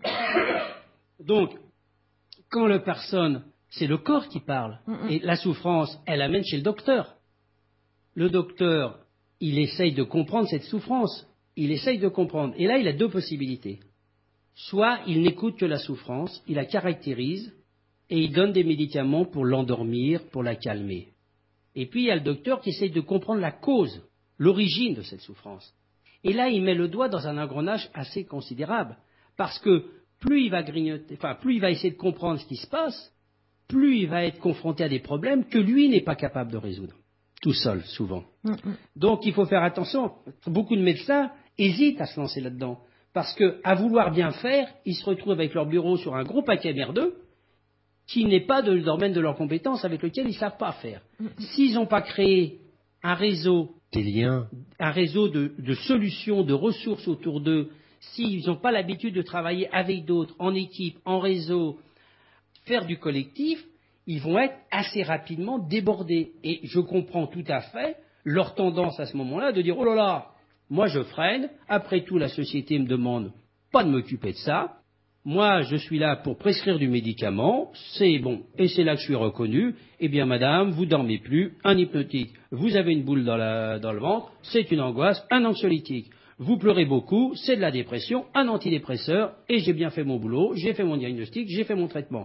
Donc, quand la personne c'est le corps qui parle. Mm-mm. Et la souffrance, elle amène chez le docteur. Le docteur, il essaye de comprendre cette souffrance. Il essaye de comprendre. Et là, il a deux possibilités. Soit il n'écoute que la souffrance, il la caractérise, et il donne des médicaments pour l'endormir, pour la calmer. Et puis, il y a le docteur qui essaye de comprendre la cause, l'origine de cette souffrance. Et là, il met le doigt dans un engrenage assez considérable. Parce que plus il va grignoter, enfin, plus il va essayer de comprendre ce qui se passe, plus il va être confronté à des problèmes que lui n'est pas capable de résoudre, tout seul, souvent. Mm-hmm. Donc, il faut faire attention. Beaucoup de médecins hésitent à se lancer là-dedans, parce qu'à vouloir bien faire, ils se retrouvent avec leur bureau sur un gros paquet merdeux, qui n'est pas de le domaine de leurs compétences, avec lequel ils ne savent pas faire. Mm-hmm. S'ils n'ont pas créé un réseau, des liens, un réseau de, de solutions, de ressources autour d'eux, s'ils n'ont pas l'habitude de travailler avec d'autres, en équipe, en réseau, faire du collectif, ils vont être assez rapidement débordés. Et je comprends tout à fait leur tendance à ce moment-là de dire « Oh là là, moi je freine, après tout la société me demande pas de m'occuper de ça, moi je suis là pour prescrire du médicament, c'est bon, et c'est là que je suis reconnu, eh bien madame, vous dormez plus, un hypnotique, vous avez une boule dans, la, dans le ventre, c'est une angoisse, un anxiolytique. vous pleurez beaucoup, c'est de la dépression, un antidépresseur, et j'ai bien fait mon boulot, j'ai fait mon diagnostic, j'ai fait mon traitement.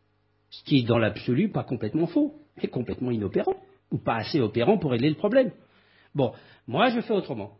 Ce qui est dans l'absolu pas complètement faux, mais complètement inopérant, ou pas assez opérant pour régler le problème. Bon, moi je fais autrement.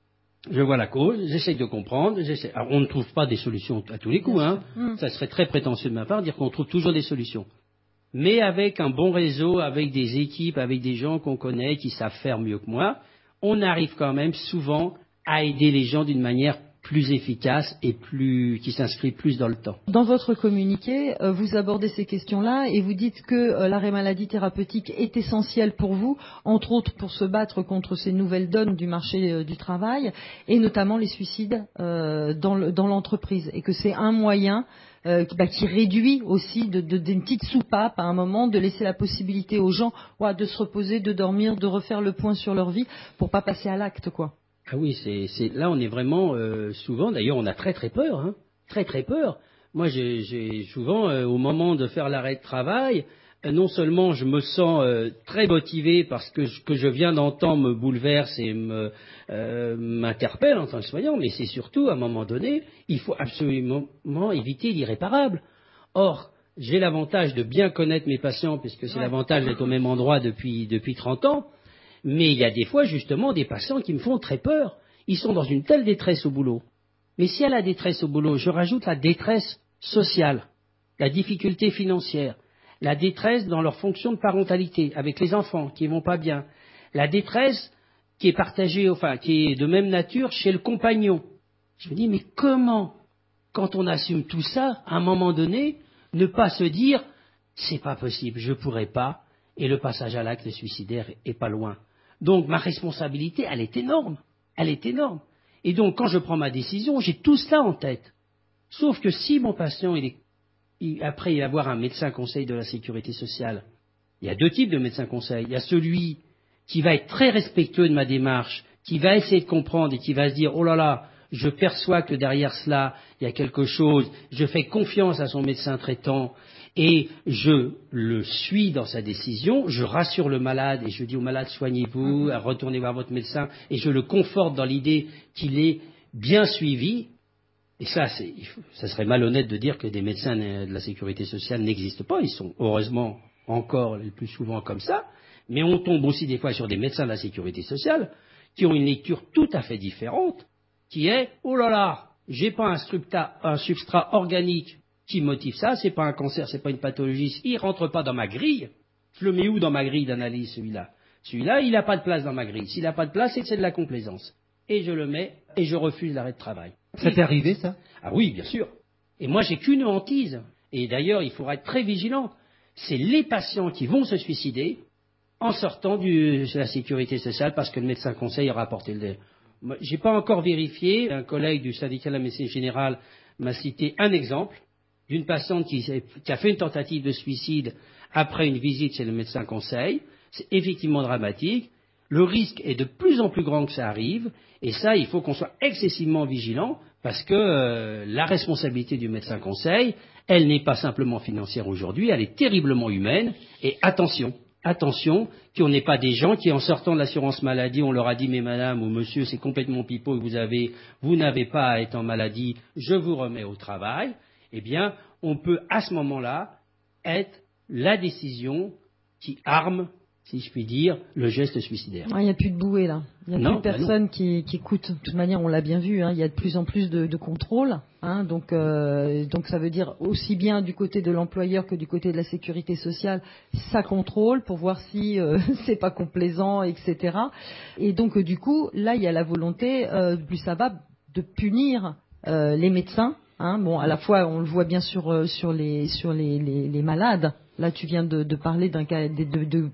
Je vois la cause, j'essaye de comprendre, j'essaie... Alors, on ne trouve pas des solutions à tous les coups, hein. Mmh. Ça serait très prétentieux de ma part de dire qu'on trouve toujours des solutions. Mais avec un bon réseau, avec des équipes, avec des gens qu'on connaît, qui savent faire mieux que moi, on arrive quand même souvent à aider les gens d'une manière plus efficace et plus qui s'inscrit plus dans le temps. Dans votre communiqué, euh, vous abordez ces questions-là et vous dites que euh, l'arrêt maladie thérapeutique est essentiel pour vous, entre autres pour se battre contre ces nouvelles donnes du marché euh, du travail et notamment les suicides euh, dans, le, dans l'entreprise, et que c'est un moyen euh, qui, bah, qui réduit aussi de, de, d'une petite soupape à un moment, de laisser la possibilité aux gens ouais, de se reposer, de dormir, de refaire le point sur leur vie pour pas passer à l'acte, quoi. Ah oui, c'est, c'est, là on est vraiment euh, souvent, d'ailleurs on a très très peur, hein, très très peur. Moi j'ai, j'ai souvent, euh, au moment de faire l'arrêt de travail, euh, non seulement je me sens euh, très motivé parce que ce que je viens d'entendre me bouleverse et me, euh, m'interpelle en tant que soignant, mais c'est surtout, à un moment donné, il faut absolument éviter l'irréparable. Or, j'ai l'avantage de bien connaître mes patients, puisque c'est ouais. l'avantage d'être au même endroit depuis, depuis trente ans. Mais il y a des fois, justement, des patients qui me font très peur. Ils sont dans une telle détresse au boulot. Mais si à la détresse au boulot, je rajoute la détresse sociale, la difficulté financière, la détresse dans leur fonction de parentalité, avec les enfants qui vont pas bien, la détresse qui est partagée, enfin, qui est de même nature chez le compagnon. Je me dis, mais comment, quand on assume tout ça, à un moment donné, ne pas se dire, c'est pas possible, je pourrais pas, et le passage à l'acte suicidaire est pas loin. Donc ma responsabilité, elle est énorme, elle est énorme. Et donc quand je prends ma décision, j'ai tout cela en tête. Sauf que si mon patient, il est, il, après avoir un médecin conseil de la sécurité sociale, il y a deux types de médecins conseils. Il y a celui qui va être très respectueux de ma démarche, qui va essayer de comprendre et qui va se dire, oh là là, je perçois que derrière cela, il y a quelque chose, je fais confiance à son médecin traitant, et je le suis dans sa décision, je rassure le malade et je dis au malade soignez-vous, retournez voir votre médecin, et je le conforte dans l'idée qu'il est bien suivi. Et ça, c'est, ça serait malhonnête de dire que des médecins de la sécurité sociale n'existent pas, ils sont heureusement encore le plus souvent comme ça, mais on tombe aussi des fois sur des médecins de la sécurité sociale qui ont une lecture tout à fait différente, qui est oh là là, j'ai pas un substrat, un substrat organique qui motive ça, c'est pas un cancer, c'est pas une pathologie, il rentre pas dans ma grille. Je le mets où dans ma grille d'analyse, celui-là? Celui-là, il n'a pas de place dans ma grille. S'il n'a pas de place, c'est que c'est de la complaisance. Et je le mets, et je refuse l'arrêt de travail. Ça t'est arrivé, ça? Ah oui, bien sûr. Et moi, j'ai qu'une hantise. Et d'ailleurs, il faudra être très vigilant. C'est les patients qui vont se suicider en sortant du, de la sécurité sociale parce que le médecin conseil aura apporté le... J'ai pas encore vérifié. Un collègue du syndicat de la médecine générale m'a cité un exemple d'une patiente qui, qui a fait une tentative de suicide après une visite chez le médecin conseil. C'est effectivement dramatique. Le risque est de plus en plus grand que ça arrive. Et ça, il faut qu'on soit excessivement vigilant parce que euh, la responsabilité du médecin conseil, elle n'est pas simplement financière aujourd'hui, elle est terriblement humaine. Et attention, attention, qu'on n'ait pas des gens qui, en sortant de l'assurance maladie, on leur a dit, mais madame ou monsieur, c'est complètement pipeau que vous avez, vous n'avez pas à être en maladie, je vous remets au travail. Eh bien, on peut à ce moment-là être la décision qui arme, si je puis dire, le geste suicidaire. Il n'y a plus de bouée là. Il n'y a non, plus personne bah qui, qui écoute. De toute manière, on l'a bien vu. Hein, il y a de plus en plus de, de contrôle. Hein, donc, euh, donc, ça veut dire aussi bien du côté de l'employeur que du côté de la sécurité sociale, ça contrôle pour voir si euh, c'est pas complaisant, et cetera. Et donc, euh, du coup, là, il y a la volonté, euh, plus ça va, de punir euh, les médecins. Hein, bon, à la fois, on le voit bien sur euh, sur les sur les, les, les malades. Là, tu viens de, de parler d'un cas de, de, de,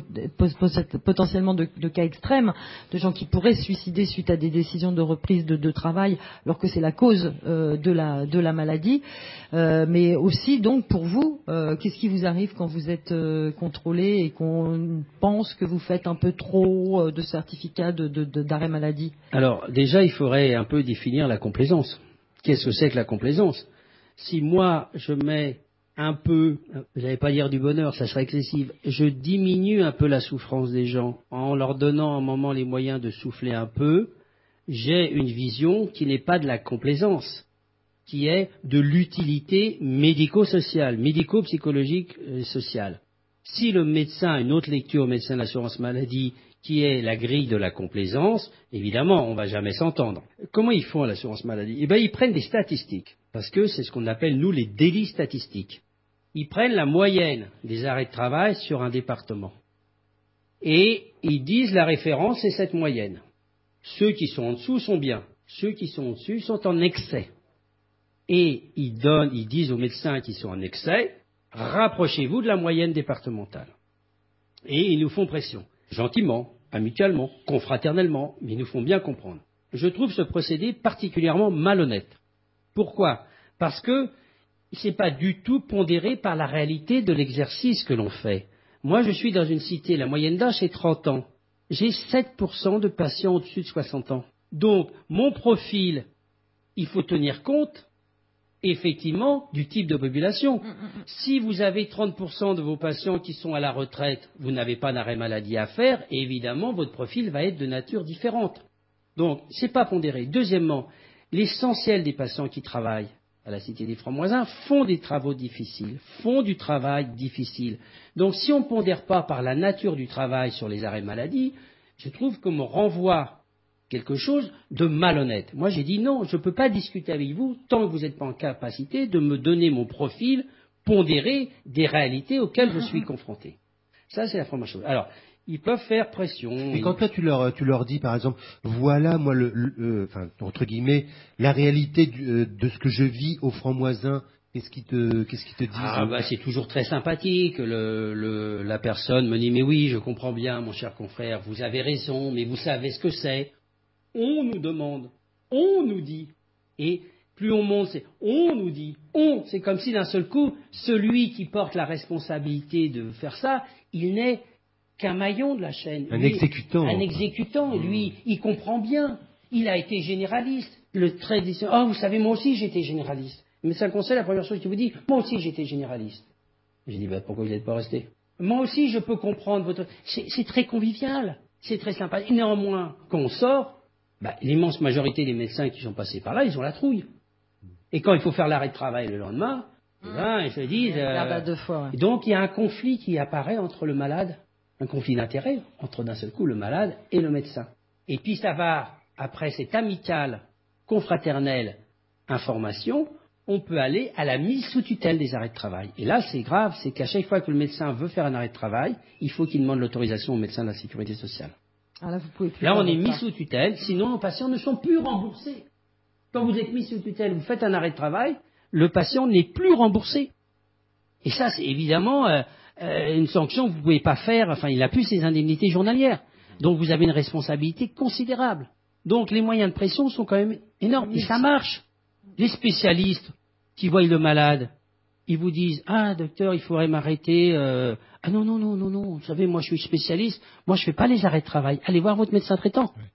de potentiellement de, de cas extrêmes, de gens qui pourraient se suicider suite à des décisions de reprise de, de travail, alors que c'est la cause euh, de la de la maladie. Euh, mais aussi, donc, pour vous, euh, qu'est-ce qui vous arrive quand vous êtes euh, contrôlé et qu'on pense que vous faites un peu trop euh, de certificats de, de, de, d'arrêt maladie? Alors, déjà, il faudrait un peu définir la complaisance. Qu'est-ce que c'est que la complaisance? Si moi, je mets un peu, je n'allais pas dire du bonheur, ça serait excessif, je diminue un peu la souffrance des gens en leur donnant un moment les moyens de souffler un peu, j'ai une vision qui n'est pas de la complaisance, qui est de l'utilité médico-sociale, médico-psychologique et sociale. Si le médecin a une autre lecture, médecin de l'assurance maladie, qui est la grille de la complaisance, évidemment, on ne va jamais s'entendre. Comment ils font à l'assurance maladie? Eh bien, ils prennent des statistiques, parce que c'est ce qu'on appelle, nous, les délits statistiques. Ils prennent la moyenne des arrêts de travail sur un département. Et ils disent la référence, c'est cette moyenne. Ceux qui sont en dessous sont bien. Ceux qui sont au-dessus sont en excès. Et ils donnent, ils disent aux médecins qui sont en excès, rapprochez-vous de la moyenne départementale. Et ils nous font pression. Gentiment, amicalement, confraternellement, mais ils nous font bien comprendre. Je trouve ce procédé particulièrement malhonnête. Pourquoi? Parce que ce n'est pas du tout pondéré par la réalité de l'exercice que l'on fait. Moi, je suis dans une cité, la moyenne d'âge c'est trente ans. J'ai sept pour cent de patients au-dessus de soixante ans. Donc, mon profil, il faut tenir compte, effectivement, du type de population. Si vous avez trente pour cent de vos patients qui sont à la retraite, vous n'avez pas d'arrêt maladie à faire, et évidemment, votre profil va être de nature différente. Donc, ce n'est pas pondéré. Deuxièmement, l'essentiel des patients qui travaillent à la Cité des Francs-Moisins font des travaux difficiles, font du travail difficile. Donc, si on ne pondère pas par la nature du travail sur les arrêts maladie, je trouve qu'on me renvoie quelque chose de malhonnête. Moi, j'ai dit non, je ne peux pas discuter avec vous tant que vous n'êtes pas en capacité de me donner mon profil pondéré des réalités auxquelles je suis confronté. Ça, c'est la première chose. Alors, ils peuvent faire pression. Et quand toi, tu leur, tu leur dis, par exemple, voilà, moi, le, le, euh, enfin, entre guillemets, la réalité du, euh, de ce que je vis au Franc-Moisin, qu'est-ce qu'ils te, qu'est-ce qu'ils te disent? Ah, bah, c'est toujours très sympathique. Le, le, la personne me dit, mais oui, je comprends bien, mon cher confrère, vous avez raison, mais vous savez ce que c'est. On nous demande, on nous dit, et plus on monte, c'est on nous dit, on, c'est comme si d'un seul coup, celui qui porte la responsabilité de faire ça, il n'est qu'un maillon de la chaîne. Un lui, exécutant. Un exécutant, lui, il comprend bien, il a été généraliste. Le trait dit, oh, vous savez, moi aussi j'étais généraliste. Le médecin conseil, la première chose qu'il vous dit, moi aussi j'étais généraliste. J'ai dit, bah, pourquoi vous n'êtes pas resté? Moi aussi je peux comprendre votre... C'est, c'est très convivial, c'est très sympa. Et néanmoins, quand on sort, bah, l'immense majorité des médecins qui sont passés par là, ils ont la trouille. Et quand il faut faire l'arrêt de travail le lendemain, mmh. eh ben, ils se disent... Euh, deux fois, ouais. Donc il y a un conflit qui apparaît entre le malade, un conflit d'intérêt entre d'un seul coup le malade et le médecin. Et puis ça va, après cette amicale, confraternelle information, on peut aller à la mise sous tutelle des arrêts de travail. Et là, c'est grave, c'est qu'à chaque fois que le médecin veut faire un arrêt de travail, il faut qu'il demande l'autorisation au médecin de la sécurité sociale. Ah là, vous pouvez plus là, on est mis ça. sous tutelle, sinon nos patients ne sont plus remboursés. Quand vous êtes mis sous tutelle, vous faites un arrêt de travail, le patient n'est plus remboursé. Et ça, c'est évidemment euh, euh, une sanction que vous ne pouvez pas faire, enfin, il n'a plus ses indemnités journalières. Donc, vous avez une responsabilité considérable. Donc, les moyens de pression sont quand même énormes. Et ça marche. Les spécialistes qui voient le malade, ils vous disent « Ah, docteur, il faudrait m'arrêter. Euh... » Ah non, non, non, non, non. Vous savez, moi, je suis spécialiste. Moi, je ne fais pas les arrêts de travail. Allez voir votre médecin traitant. Oui.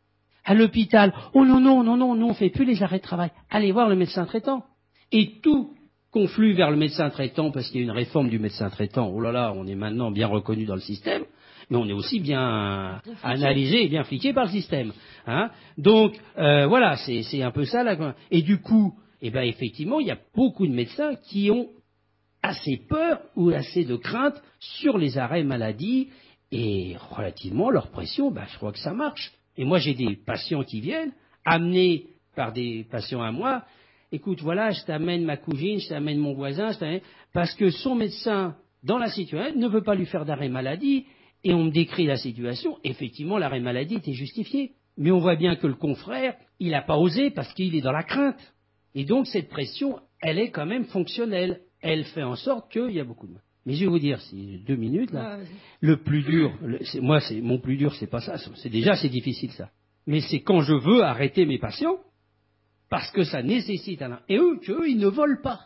À l'hôpital, « Oh non, non, non, non, nous, on ne fait plus les arrêts de travail. Allez voir le médecin traitant. » Et tout conflue vers le médecin traitant parce qu'il y a une réforme du médecin traitant. Oh là là, on est maintenant bien reconnu dans le système, mais on est aussi bien, bien analysé et bien fliqué par le système. Hein. Donc, euh, voilà, c'est, c'est un peu ça. Là. Et du coup, eh ben, effectivement, il y a beaucoup de médecins qui ont assez peur ou assez de crainte sur les arrêts maladie et relativement leur pression, ben, je crois que ça marche. Et moi, j'ai des patients qui viennent, amenés par des patients à moi. Écoute, voilà, je t'amène ma cousine, je t'amène mon voisin, je t'amène... parce que son médecin, dans la situation, ne veut pas lui faire d'arrêt maladie, et on me décrit la situation, effectivement, l'arrêt maladie était justifié. Mais on voit bien que le confrère, il n'a pas osé parce qu'il est dans la crainte. Et donc, cette pression, elle est quand même fonctionnelle. Elle fait en sorte qu'il y a beaucoup de... Mais je vais vous dire, c'est deux minutes, là, ah, le plus dur, le, c'est, moi, c'est, mon plus dur, c'est pas ça, c'est déjà, c'est difficile, ça. Mais c'est quand je veux arrêter mes patients, parce que ça nécessite un... Et eux, qu'eux, ils ne volent pas.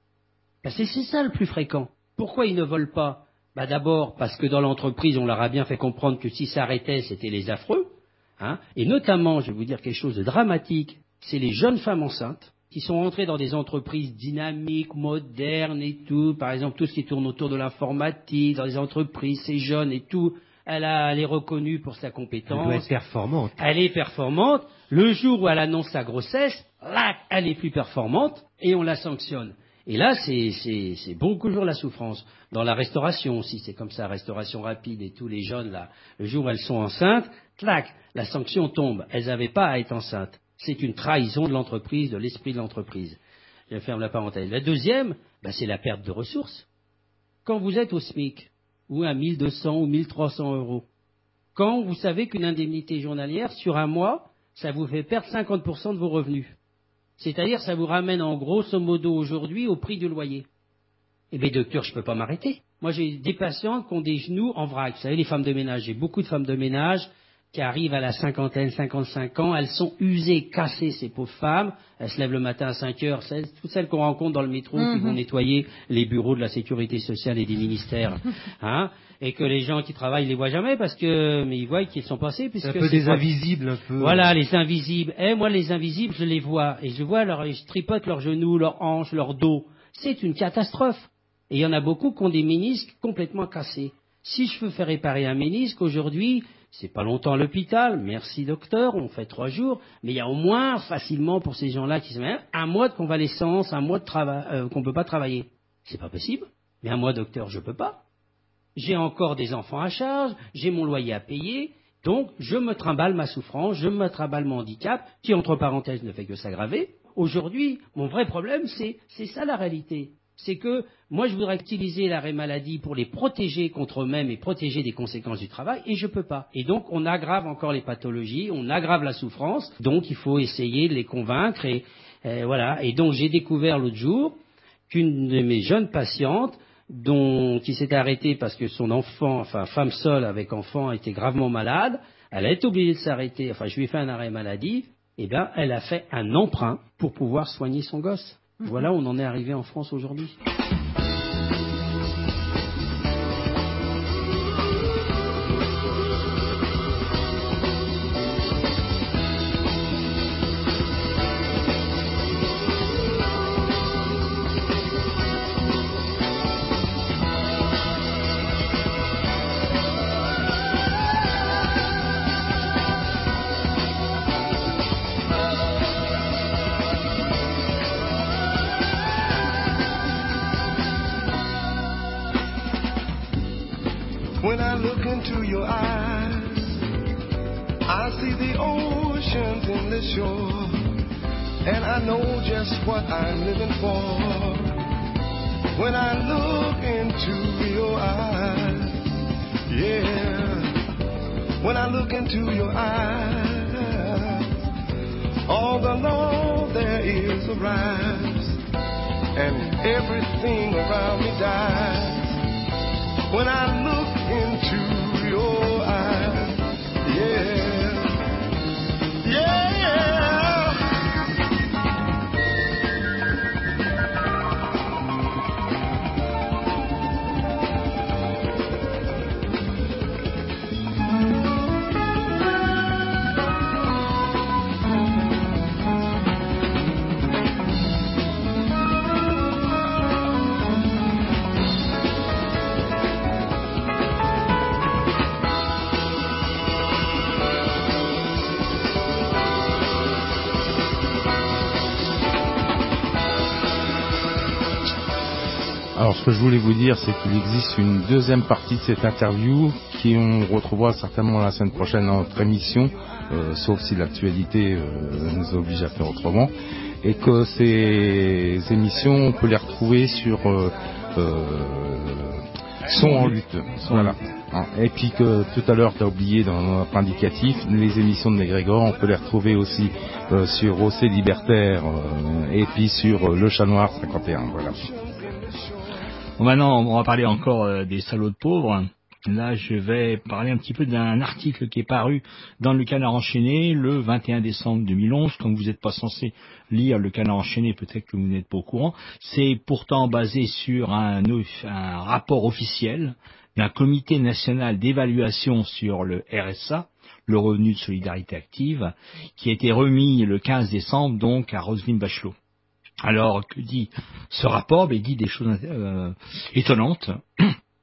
Ben c'est, c'est ça le plus fréquent. Pourquoi ils ne volent pas? Ben d'abord, parce que dans l'entreprise, on leur a bien fait comprendre que si ça arrêtait, c'était les affreux. Hein. Et notamment, je vais vous dire quelque chose de dramatique, c'est les jeunes femmes enceintes qui sont entrées dans des entreprises dynamiques, modernes et tout. Par exemple, tout ce qui tourne autour de l'informatique, dans les entreprises, ces jeunes et tout. elle, a, elle est reconnue pour sa compétence. Elle doit être performante. Elle est performante. Le jour où elle annonce sa grossesse, là, elle est plus performante et on la sanctionne. Et là, c'est, c'est, c'est beaucoup toujours la souffrance. Dans la restauration aussi, c'est comme ça, restauration rapide et tous les jeunes, là, le jour où elles sont enceintes, clac, la sanction tombe. Elles n'avaient pas à être enceintes. C'est une trahison de l'entreprise, de l'esprit de l'entreprise. Je ferme la parenthèse. La deuxième, ben, c'est la perte de ressources. Quand vous êtes au SMIC, ou à mille deux cents ou mille trois cents euros, quand vous savez qu'une indemnité journalière, sur un mois, ça vous fait perdre cinquante pour cent de vos revenus. C'est-à-dire, ça vous ramène en grosso modo aujourd'hui au prix du loyer. Eh bien, docteur, je ne peux pas m'arrêter. Moi, j'ai des patientes qui ont des genoux en vrac. Vous savez, les femmes de ménage, j'ai beaucoup de femmes de ménage qui arrivent à la cinquantaine, cinquante-cinq ans. Elles sont usées, cassées, ces pauvres femmes. Elles se lèvent le matin à cinq heures. C'est toutes celles qu'on rencontre dans le métro mm-hmm. qui vont nettoyer les bureaux de la sécurité sociale et des ministères. Hein, et que les gens qui travaillent les voient jamais parce que, mais ils voient qu'ils sont passés. C'est un peu des pas... invisibles, un peu. Voilà, les invisibles. Et moi, les invisibles, je les vois. Et je vois, leur, je tripote leurs genoux, leurs hanches, leur dos. C'est une catastrophe. Et il y en a beaucoup qui ont des ménisques complètement cassés. Si je veux faire réparer un ménisque aujourd'hui, c'est pas longtemps à l'hôpital, merci docteur, on fait trois jours, mais il y a au moins facilement pour ces gens-là qui se mettent un mois de convalescence, un mois de travail, euh, qu'on peut pas travailler. C'est pas possible. Mais un mois docteur, je peux pas. J'ai encore des enfants à charge, j'ai mon loyer à payer, donc je me trimballe ma souffrance, je me trimballe mon handicap, qui entre parenthèses ne fait que s'aggraver. Aujourd'hui, mon vrai problème, c'est, c'est ça la réalité. C'est que moi, je voudrais utiliser l'arrêt maladie pour les protéger contre eux-mêmes et protéger des conséquences du travail, et je peux pas. Et donc, on aggrave encore les pathologies, on aggrave la souffrance, donc il faut essayer de les convaincre, et, et voilà. Et donc, j'ai découvert l'autre jour qu'une de mes jeunes patientes, dont, qui s'était arrêtée parce que son enfant, enfin, femme seule avec enfant, était gravement malade, elle a été obligée de s'arrêter, enfin, je lui ai fait un arrêt maladie, et bien, elle a fait un emprunt pour pouvoir soigner son gosse. Voilà où on en est arrivé en France aujourd'hui. When I look into your eyes, I see the oceans in the shore, and I know just what I'm living for. When I look into your eyes, yeah, when I look into your eyes, all the love there is arrives, and everything around me dies. When I look into your eyes, yeah, yeah, yeah. Alors ce que je voulais vous dire, c'est qu'il existe une deuxième partie de cette interview qui on retrouvera certainement la semaine prochaine dans notre émission, euh, sauf si l'actualité euh, nous oblige à faire autrement, et que ces émissions, on peut les retrouver sur euh, euh, Son en lutte. Voilà. Et puis que tout à l'heure, tu as oublié dans notre indicatif, les émissions de McGregor, on peut les retrouver aussi euh, sur O C Libertaire euh, et puis sur euh, Le Chat Noir cinquante et un. Voilà. Bon, maintenant, on va parler encore euh, des salauds de pauvres. Là, je vais parler un petit peu d'un article qui est paru dans le Canard enchaîné le vingt et un décembre deux mille onze. Comme vous n'êtes pas censé lire le Canard enchaîné, peut-être que vous n'êtes pas au courant. C'est pourtant basé sur un, un rapport officiel d'un comité national d'évaluation sur le R S A, le revenu de solidarité active, qui a été remis le quinze décembre donc à Roselyne Bachelot. Alors, que dit ce rapport? Ben, il dit des choses euh, étonnantes.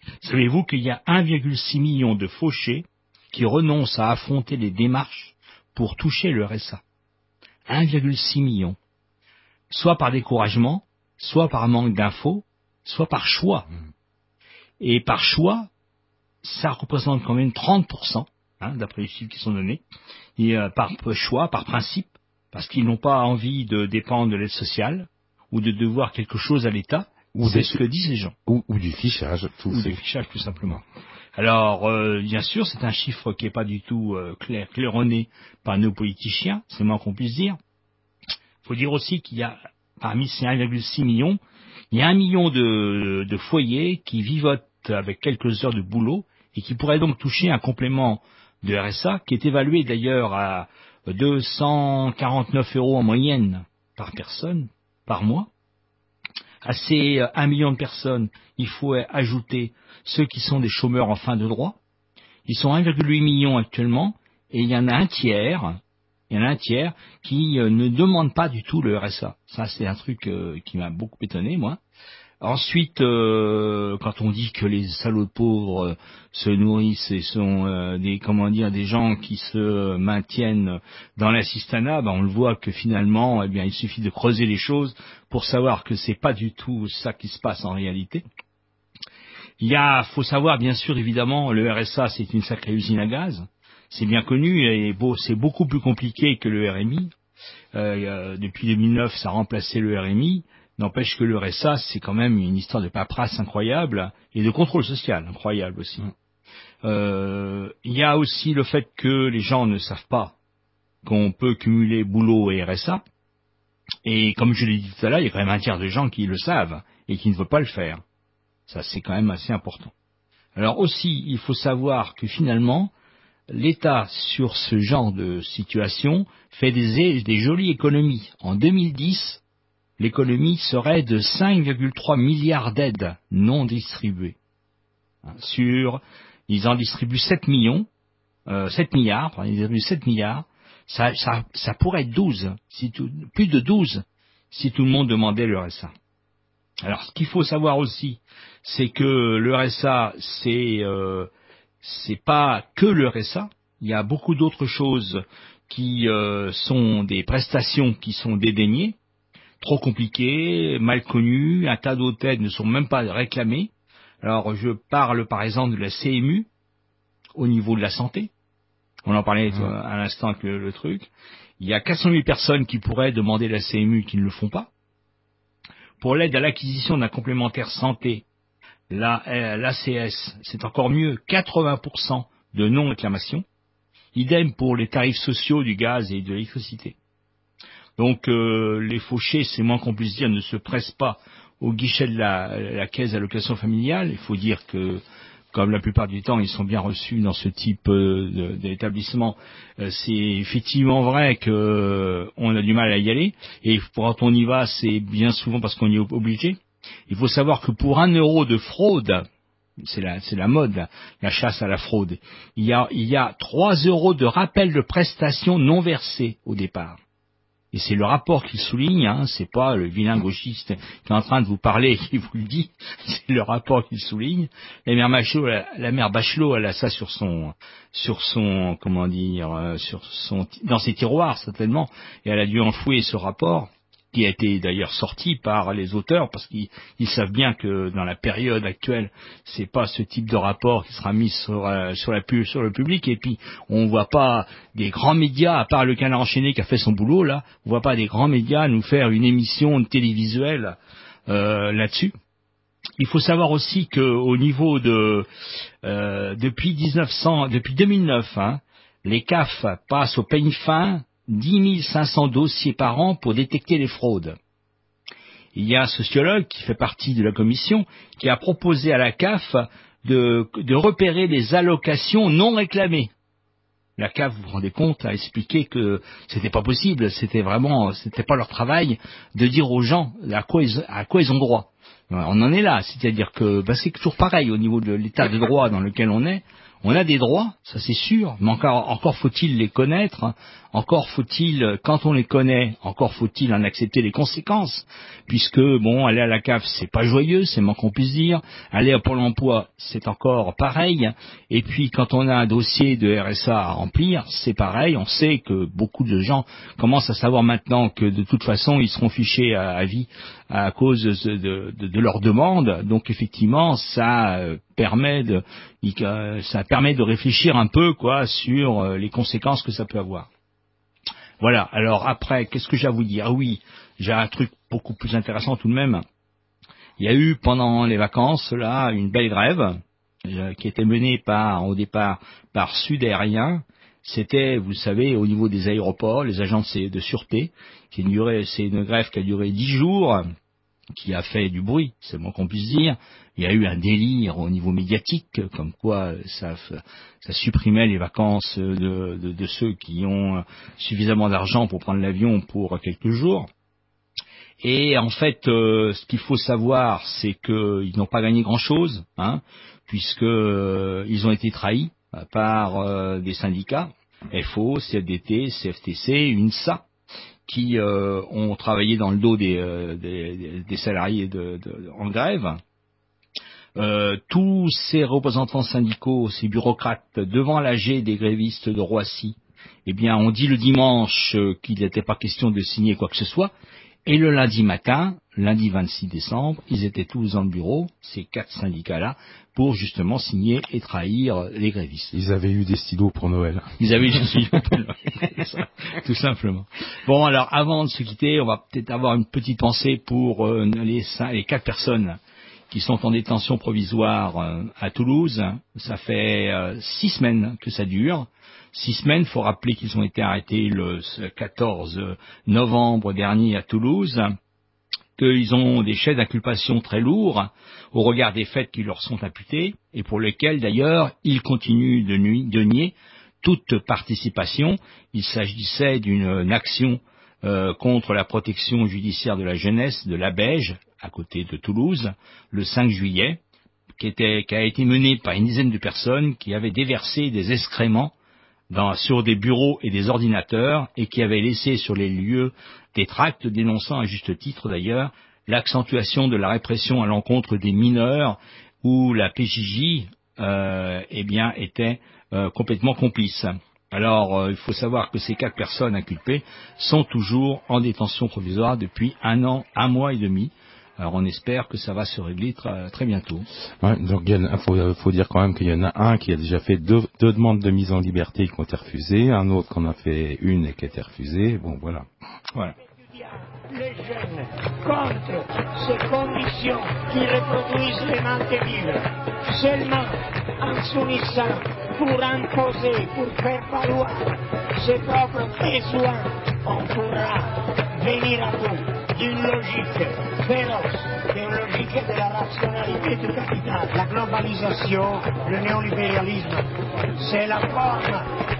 Savez-vous qu'il y a un virgule six million de fauchés qui renoncent à affronter les démarches pour toucher le R S A? un virgule six million. Soit par découragement, soit par manque d'infos, soit par choix. Et par choix, ça représente quand même trente pour cent, hein, d'après les chiffres qui sont donnés, et euh, par choix, par principe, parce qu'ils n'ont pas envie de dépendre de l'aide sociale ou de devoir quelque chose à l'État. Ou c'est des... ce que disent les gens. Ou, ou du fichage. Tout ou du fichage, tout simplement. Alors, euh, bien sûr, c'est un chiffre qui n'est pas du tout euh, clair, claironné par nos politiciens, c'est le moins qu'on puisse dire. Il faut dire aussi qu'il y a, parmi ces un virgule six million, il y a un million de, de foyers qui vivotent avec quelques heures de boulot et qui pourraient donc toucher un complément de R S A qui est évalué d'ailleurs à deux cent quarante-neuf euros en moyenne par personne, par mois. À ces un million de personnes, il faut ajouter ceux qui sont des chômeurs en fin de droit. Ils sont un virgule huit million actuellement et il y en a un tiers, il y en a un tiers qui euh, ne demandent pas du tout le R S A. Ça, c'est un truc euh, qui m'a beaucoup étonné, moi. Ensuite, euh, quand on dit que les salauds de pauvres euh, se nourrissent et sont euh, des comment dire des gens qui se maintiennent dans l'assistanat, ben on le voit que finalement, eh bien, il suffit de creuser les choses pour savoir que c'est pas du tout ça qui se passe en réalité. Il y a, faut savoir bien sûr évidemment, le R S A c'est une sacrée usine à gaz, c'est bien connu et beau, c'est beaucoup plus compliqué que le R M I. Euh, depuis deux mille neuf, ça a remplacé le R M I. N'empêche que le R S A, c'est quand même une histoire de paperasse incroyable et de contrôle social incroyable aussi. Euh, il y a aussi le fait que les gens ne savent pas qu'on peut cumuler boulot et R S A. Et comme je l'ai dit tout à l'heure, il y a quand même un tiers de gens qui le savent et qui ne veulent pas le faire. Ça, c'est quand même assez important. Alors aussi, il faut savoir que finalement, l'État, sur ce genre de situation, fait des, des jolies économies. En deux mille dix, l'économie serait de cinq virgule trois milliards d'aides non distribuées. Sur, ils en distribuent sept millions, euh, sept milliards, ils distribuent sept milliards, ça, ça, ça pourrait être douze, si tout, plus de douze, si tout le monde demandait le R S A. Alors, ce qu'il faut savoir aussi, c'est que le R S A, c'est, euh, c'est pas que le R S A, il y a beaucoup d'autres choses qui euh, sont des prestations qui sont dédaignées, trop compliqué, mal connu, un tas d'autres aides ne sont même pas réclamées. Alors je parle par exemple de la C M U au niveau de la santé. On en parlait mmh. à l'instant avec le, le truc. Il y a quatre cent mille personnes qui pourraient demander la C M U qui ne le font pas. Pour l'aide à l'acquisition d'un complémentaire santé, la, euh, l'A C S, c'est encore mieux, quatre-vingts pour cent de non-réclamation. Idem pour les tarifs sociaux du gaz et de l'électricité. Donc euh, les fauchés, c'est moins qu'on puisse dire, ne se pressent pas au guichet de la, la caisse d'allocation familiale. Il faut dire que, comme la plupart du temps, ils sont bien reçus dans ce type euh, d'établissement. Euh, c'est effectivement vrai que euh, on a du mal à y aller. Et quand on y va, c'est bien souvent parce qu'on y est obligé. Il faut savoir que pour un euro de fraude, c'est la, c'est la mode, la, la chasse à la fraude, il y a, il y a trois euros de rappel de prestations non versées au départ. Et c'est le rapport qui souligne, hein, c'est pas le vilain gauchiste qui est en train de vous parler et qui vous le dit, c'est le rapport qui souligne. La mère Bachelot, la, la mère Bachelot, elle a ça sur son, sur son, comment dire, euh, sur son, dans ses tiroirs certainement, et elle a dû enfouir ce rapport, qui a été d'ailleurs sorti par les auteurs, parce qu'ils ils savent bien que dans la période actuelle, c'est pas ce type de rapport qui sera mis sur, euh, sur, la, sur le public, et puis on voit pas des grands médias, à part le Canard enchaîné qui a fait son boulot, là, on voit pas des grands médias nous faire une émission télévisuelle euh, là-dessus. Il faut savoir aussi qu'au niveau de, euh, depuis dix-neuf cents, depuis deux mille neuf, hein, les C A F passent au peigne fin dix mille cinq cents dossiers par an pour détecter les fraudes. Il y a un sociologue qui fait partie de la commission qui a proposé à la C A F de, de repérer les allocations non réclamées. La C A F, vous vous rendez compte, a expliqué que c'était pas possible, c'était vraiment, c'était pas leur travail de dire aux gens à quoi ils, à quoi ils ont droit. On en est là, c'est-à-dire que bah, c'est toujours pareil au niveau de l'état de droit dans lequel on est. On a des droits, ça c'est sûr, mais encore, encore faut-il les connaître, encore faut-il, quand on les connaît, encore faut-il en accepter les conséquences, puisque, bon, aller à la C A F, c'est pas joyeux, c'est moins qu'on puisse dire, aller à Pôle emploi, c'est encore pareil, et puis quand on a un dossier de R S A à remplir, c'est pareil, on sait que beaucoup de gens commencent à savoir maintenant que de toute façon, ils seront fichés à, à vie à cause de, de, de, de leur demande, donc effectivement, ça euh, permet de, ça permet de réfléchir un peu, quoi, sur euh, les conséquences que ça peut avoir. Voilà, alors après, qu'est-ce que j'ai à vous dire? Oui, j'ai un truc beaucoup plus intéressant tout de même. Il y a eu pendant les vacances, là, une belle grève euh, qui était menée par, au départ par Sud Aérien. C'était, vous savez, au niveau des aéroports, les agents de, de sûreté, qui duré, c'est une grève qui a duré dix jours, qui a fait du bruit, c'est moins qu'on puisse dire. Il y a eu un délire au niveau médiatique, comme quoi ça, ça supprimait les vacances de, de, de ceux qui ont suffisamment d'argent pour prendre l'avion pour quelques jours. Et en fait, euh, ce qu'il faut savoir, c'est qu'ils n'ont pas gagné grand-chose, hein, puisque euh, ils ont été trahis par euh, des syndicats, F O, C F D T, C F T C, UNSA, qui euh, ont travaillé dans le dos des, euh, des, des salariés de, de, en grève. Euh, tous ces représentants syndicaux, ces bureaucrates, devant l'A G des grévistes de Roissy, eh bien, ont dit le dimanche euh, qu'il n'était pas question de signer quoi que ce soit. Et le lundi matin, lundi vingt-six décembre, ils étaient tous dans le bureau, ces quatre syndicats-là, pour justement signer et trahir les grévistes. Ils avaient eu des stylos pour Noël. Ils avaient eu des stylos pour Noël, tout simplement. Bon, alors, avant de se quitter, on va peut-être avoir une petite pensée pour euh, les, les quatre personnes qui sont en détention provisoire euh, à Toulouse. Ça fait euh, six semaines que ça dure. Six semaines, il faut rappeler qu'ils ont été arrêtés le quatorze novembre dernier à Toulouse, qu'ils ont des chefs d'inculpation très lourds au regard des faits qui leur sont imputés et pour lesquels d'ailleurs ils continuent de, nuit, de nier toute participation. Il s'agissait d'une action euh, contre la protection judiciaire de la jeunesse de l'Abège, à côté de Toulouse, le cinq juillet, qui, était, qui a été menée par une dizaine de personnes qui avaient déversé des excréments Dans, sur des bureaux et des ordinateurs et qui avait laissé sur les lieux des tracts dénonçant à juste titre d'ailleurs l'accentuation de la répression à l'encontre des mineurs où la P J J euh, eh bien, était euh, complètement complice. Alors euh, il faut savoir que ces quatre personnes inculpées sont toujours en détention provisoire depuis un an, un mois et demi. Alors on espère que ça va se régler très, très bientôt. Ouais, donc il faut, faut dire quand même qu'il y en a un qui a déjà fait deux, deux demandes de mise en liberté qui ont été refusées, un autre qui en a fait une et qui a été refusée. Bon, voilà. Voilà. Les jeunes contre ces conditions qui reproduisent les maintenir, seulement en s'unissant pour imposer, pour faire valoir ses propres besoins, on pourra venir à bout d'une logique féroce, d'une logique de la rationalité du capital. La globalisation, le néolibéralisme, c'est la forme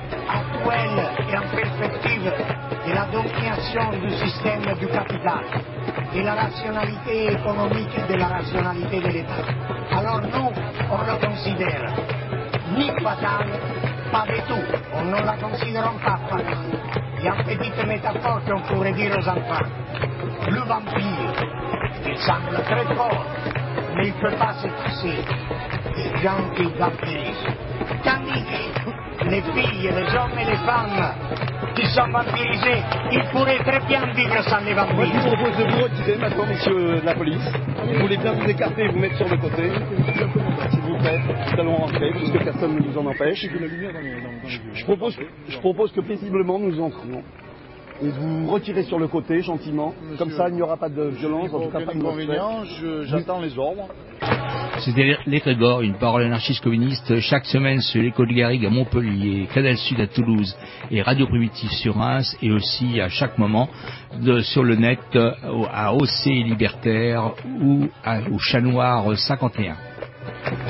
actuelle et en perspective de la domination du système du capital, et la rationalité économique de la rationalité de l'État. Alors nous, on le considère ni fatale, pas du tout. On ne la considère pas fatale. Il y a une petite métaphore qu'on pourrait dire aux enfants. Le vampire, il semble très fort, mais il ne peut pas se passer des gens qui vampirisent. Tandis que les filles, les hommes et les femmes qui sont vampirisés, ils pourraient très bien vivre sans les vampires. Moi, je vous propose de vous retirer maintenant, messieurs de la police. Vous voulez bien vous écarter et vous mettre sur le côté, s'il vous plaît. Nous allons rentrer, puisque personne ne nous en empêche. Je propose, je propose que paisiblement nous entrions. Et vous retirez sur le côté, gentiment. Monsieur, comme ça, il n'y aura pas de violence, en tout cas pas de inconvénient. J'attends les ordres. C'était l'Égrégore, une parole anarchiste communiste, chaque semaine sur l'Écho de Garrigue à Montpellier, Canal Sud à Toulouse et Radio Primitive sur Reims, et aussi à chaque moment de, sur le net à O C Libertaire ou à, au Chat Noir cinquante et un.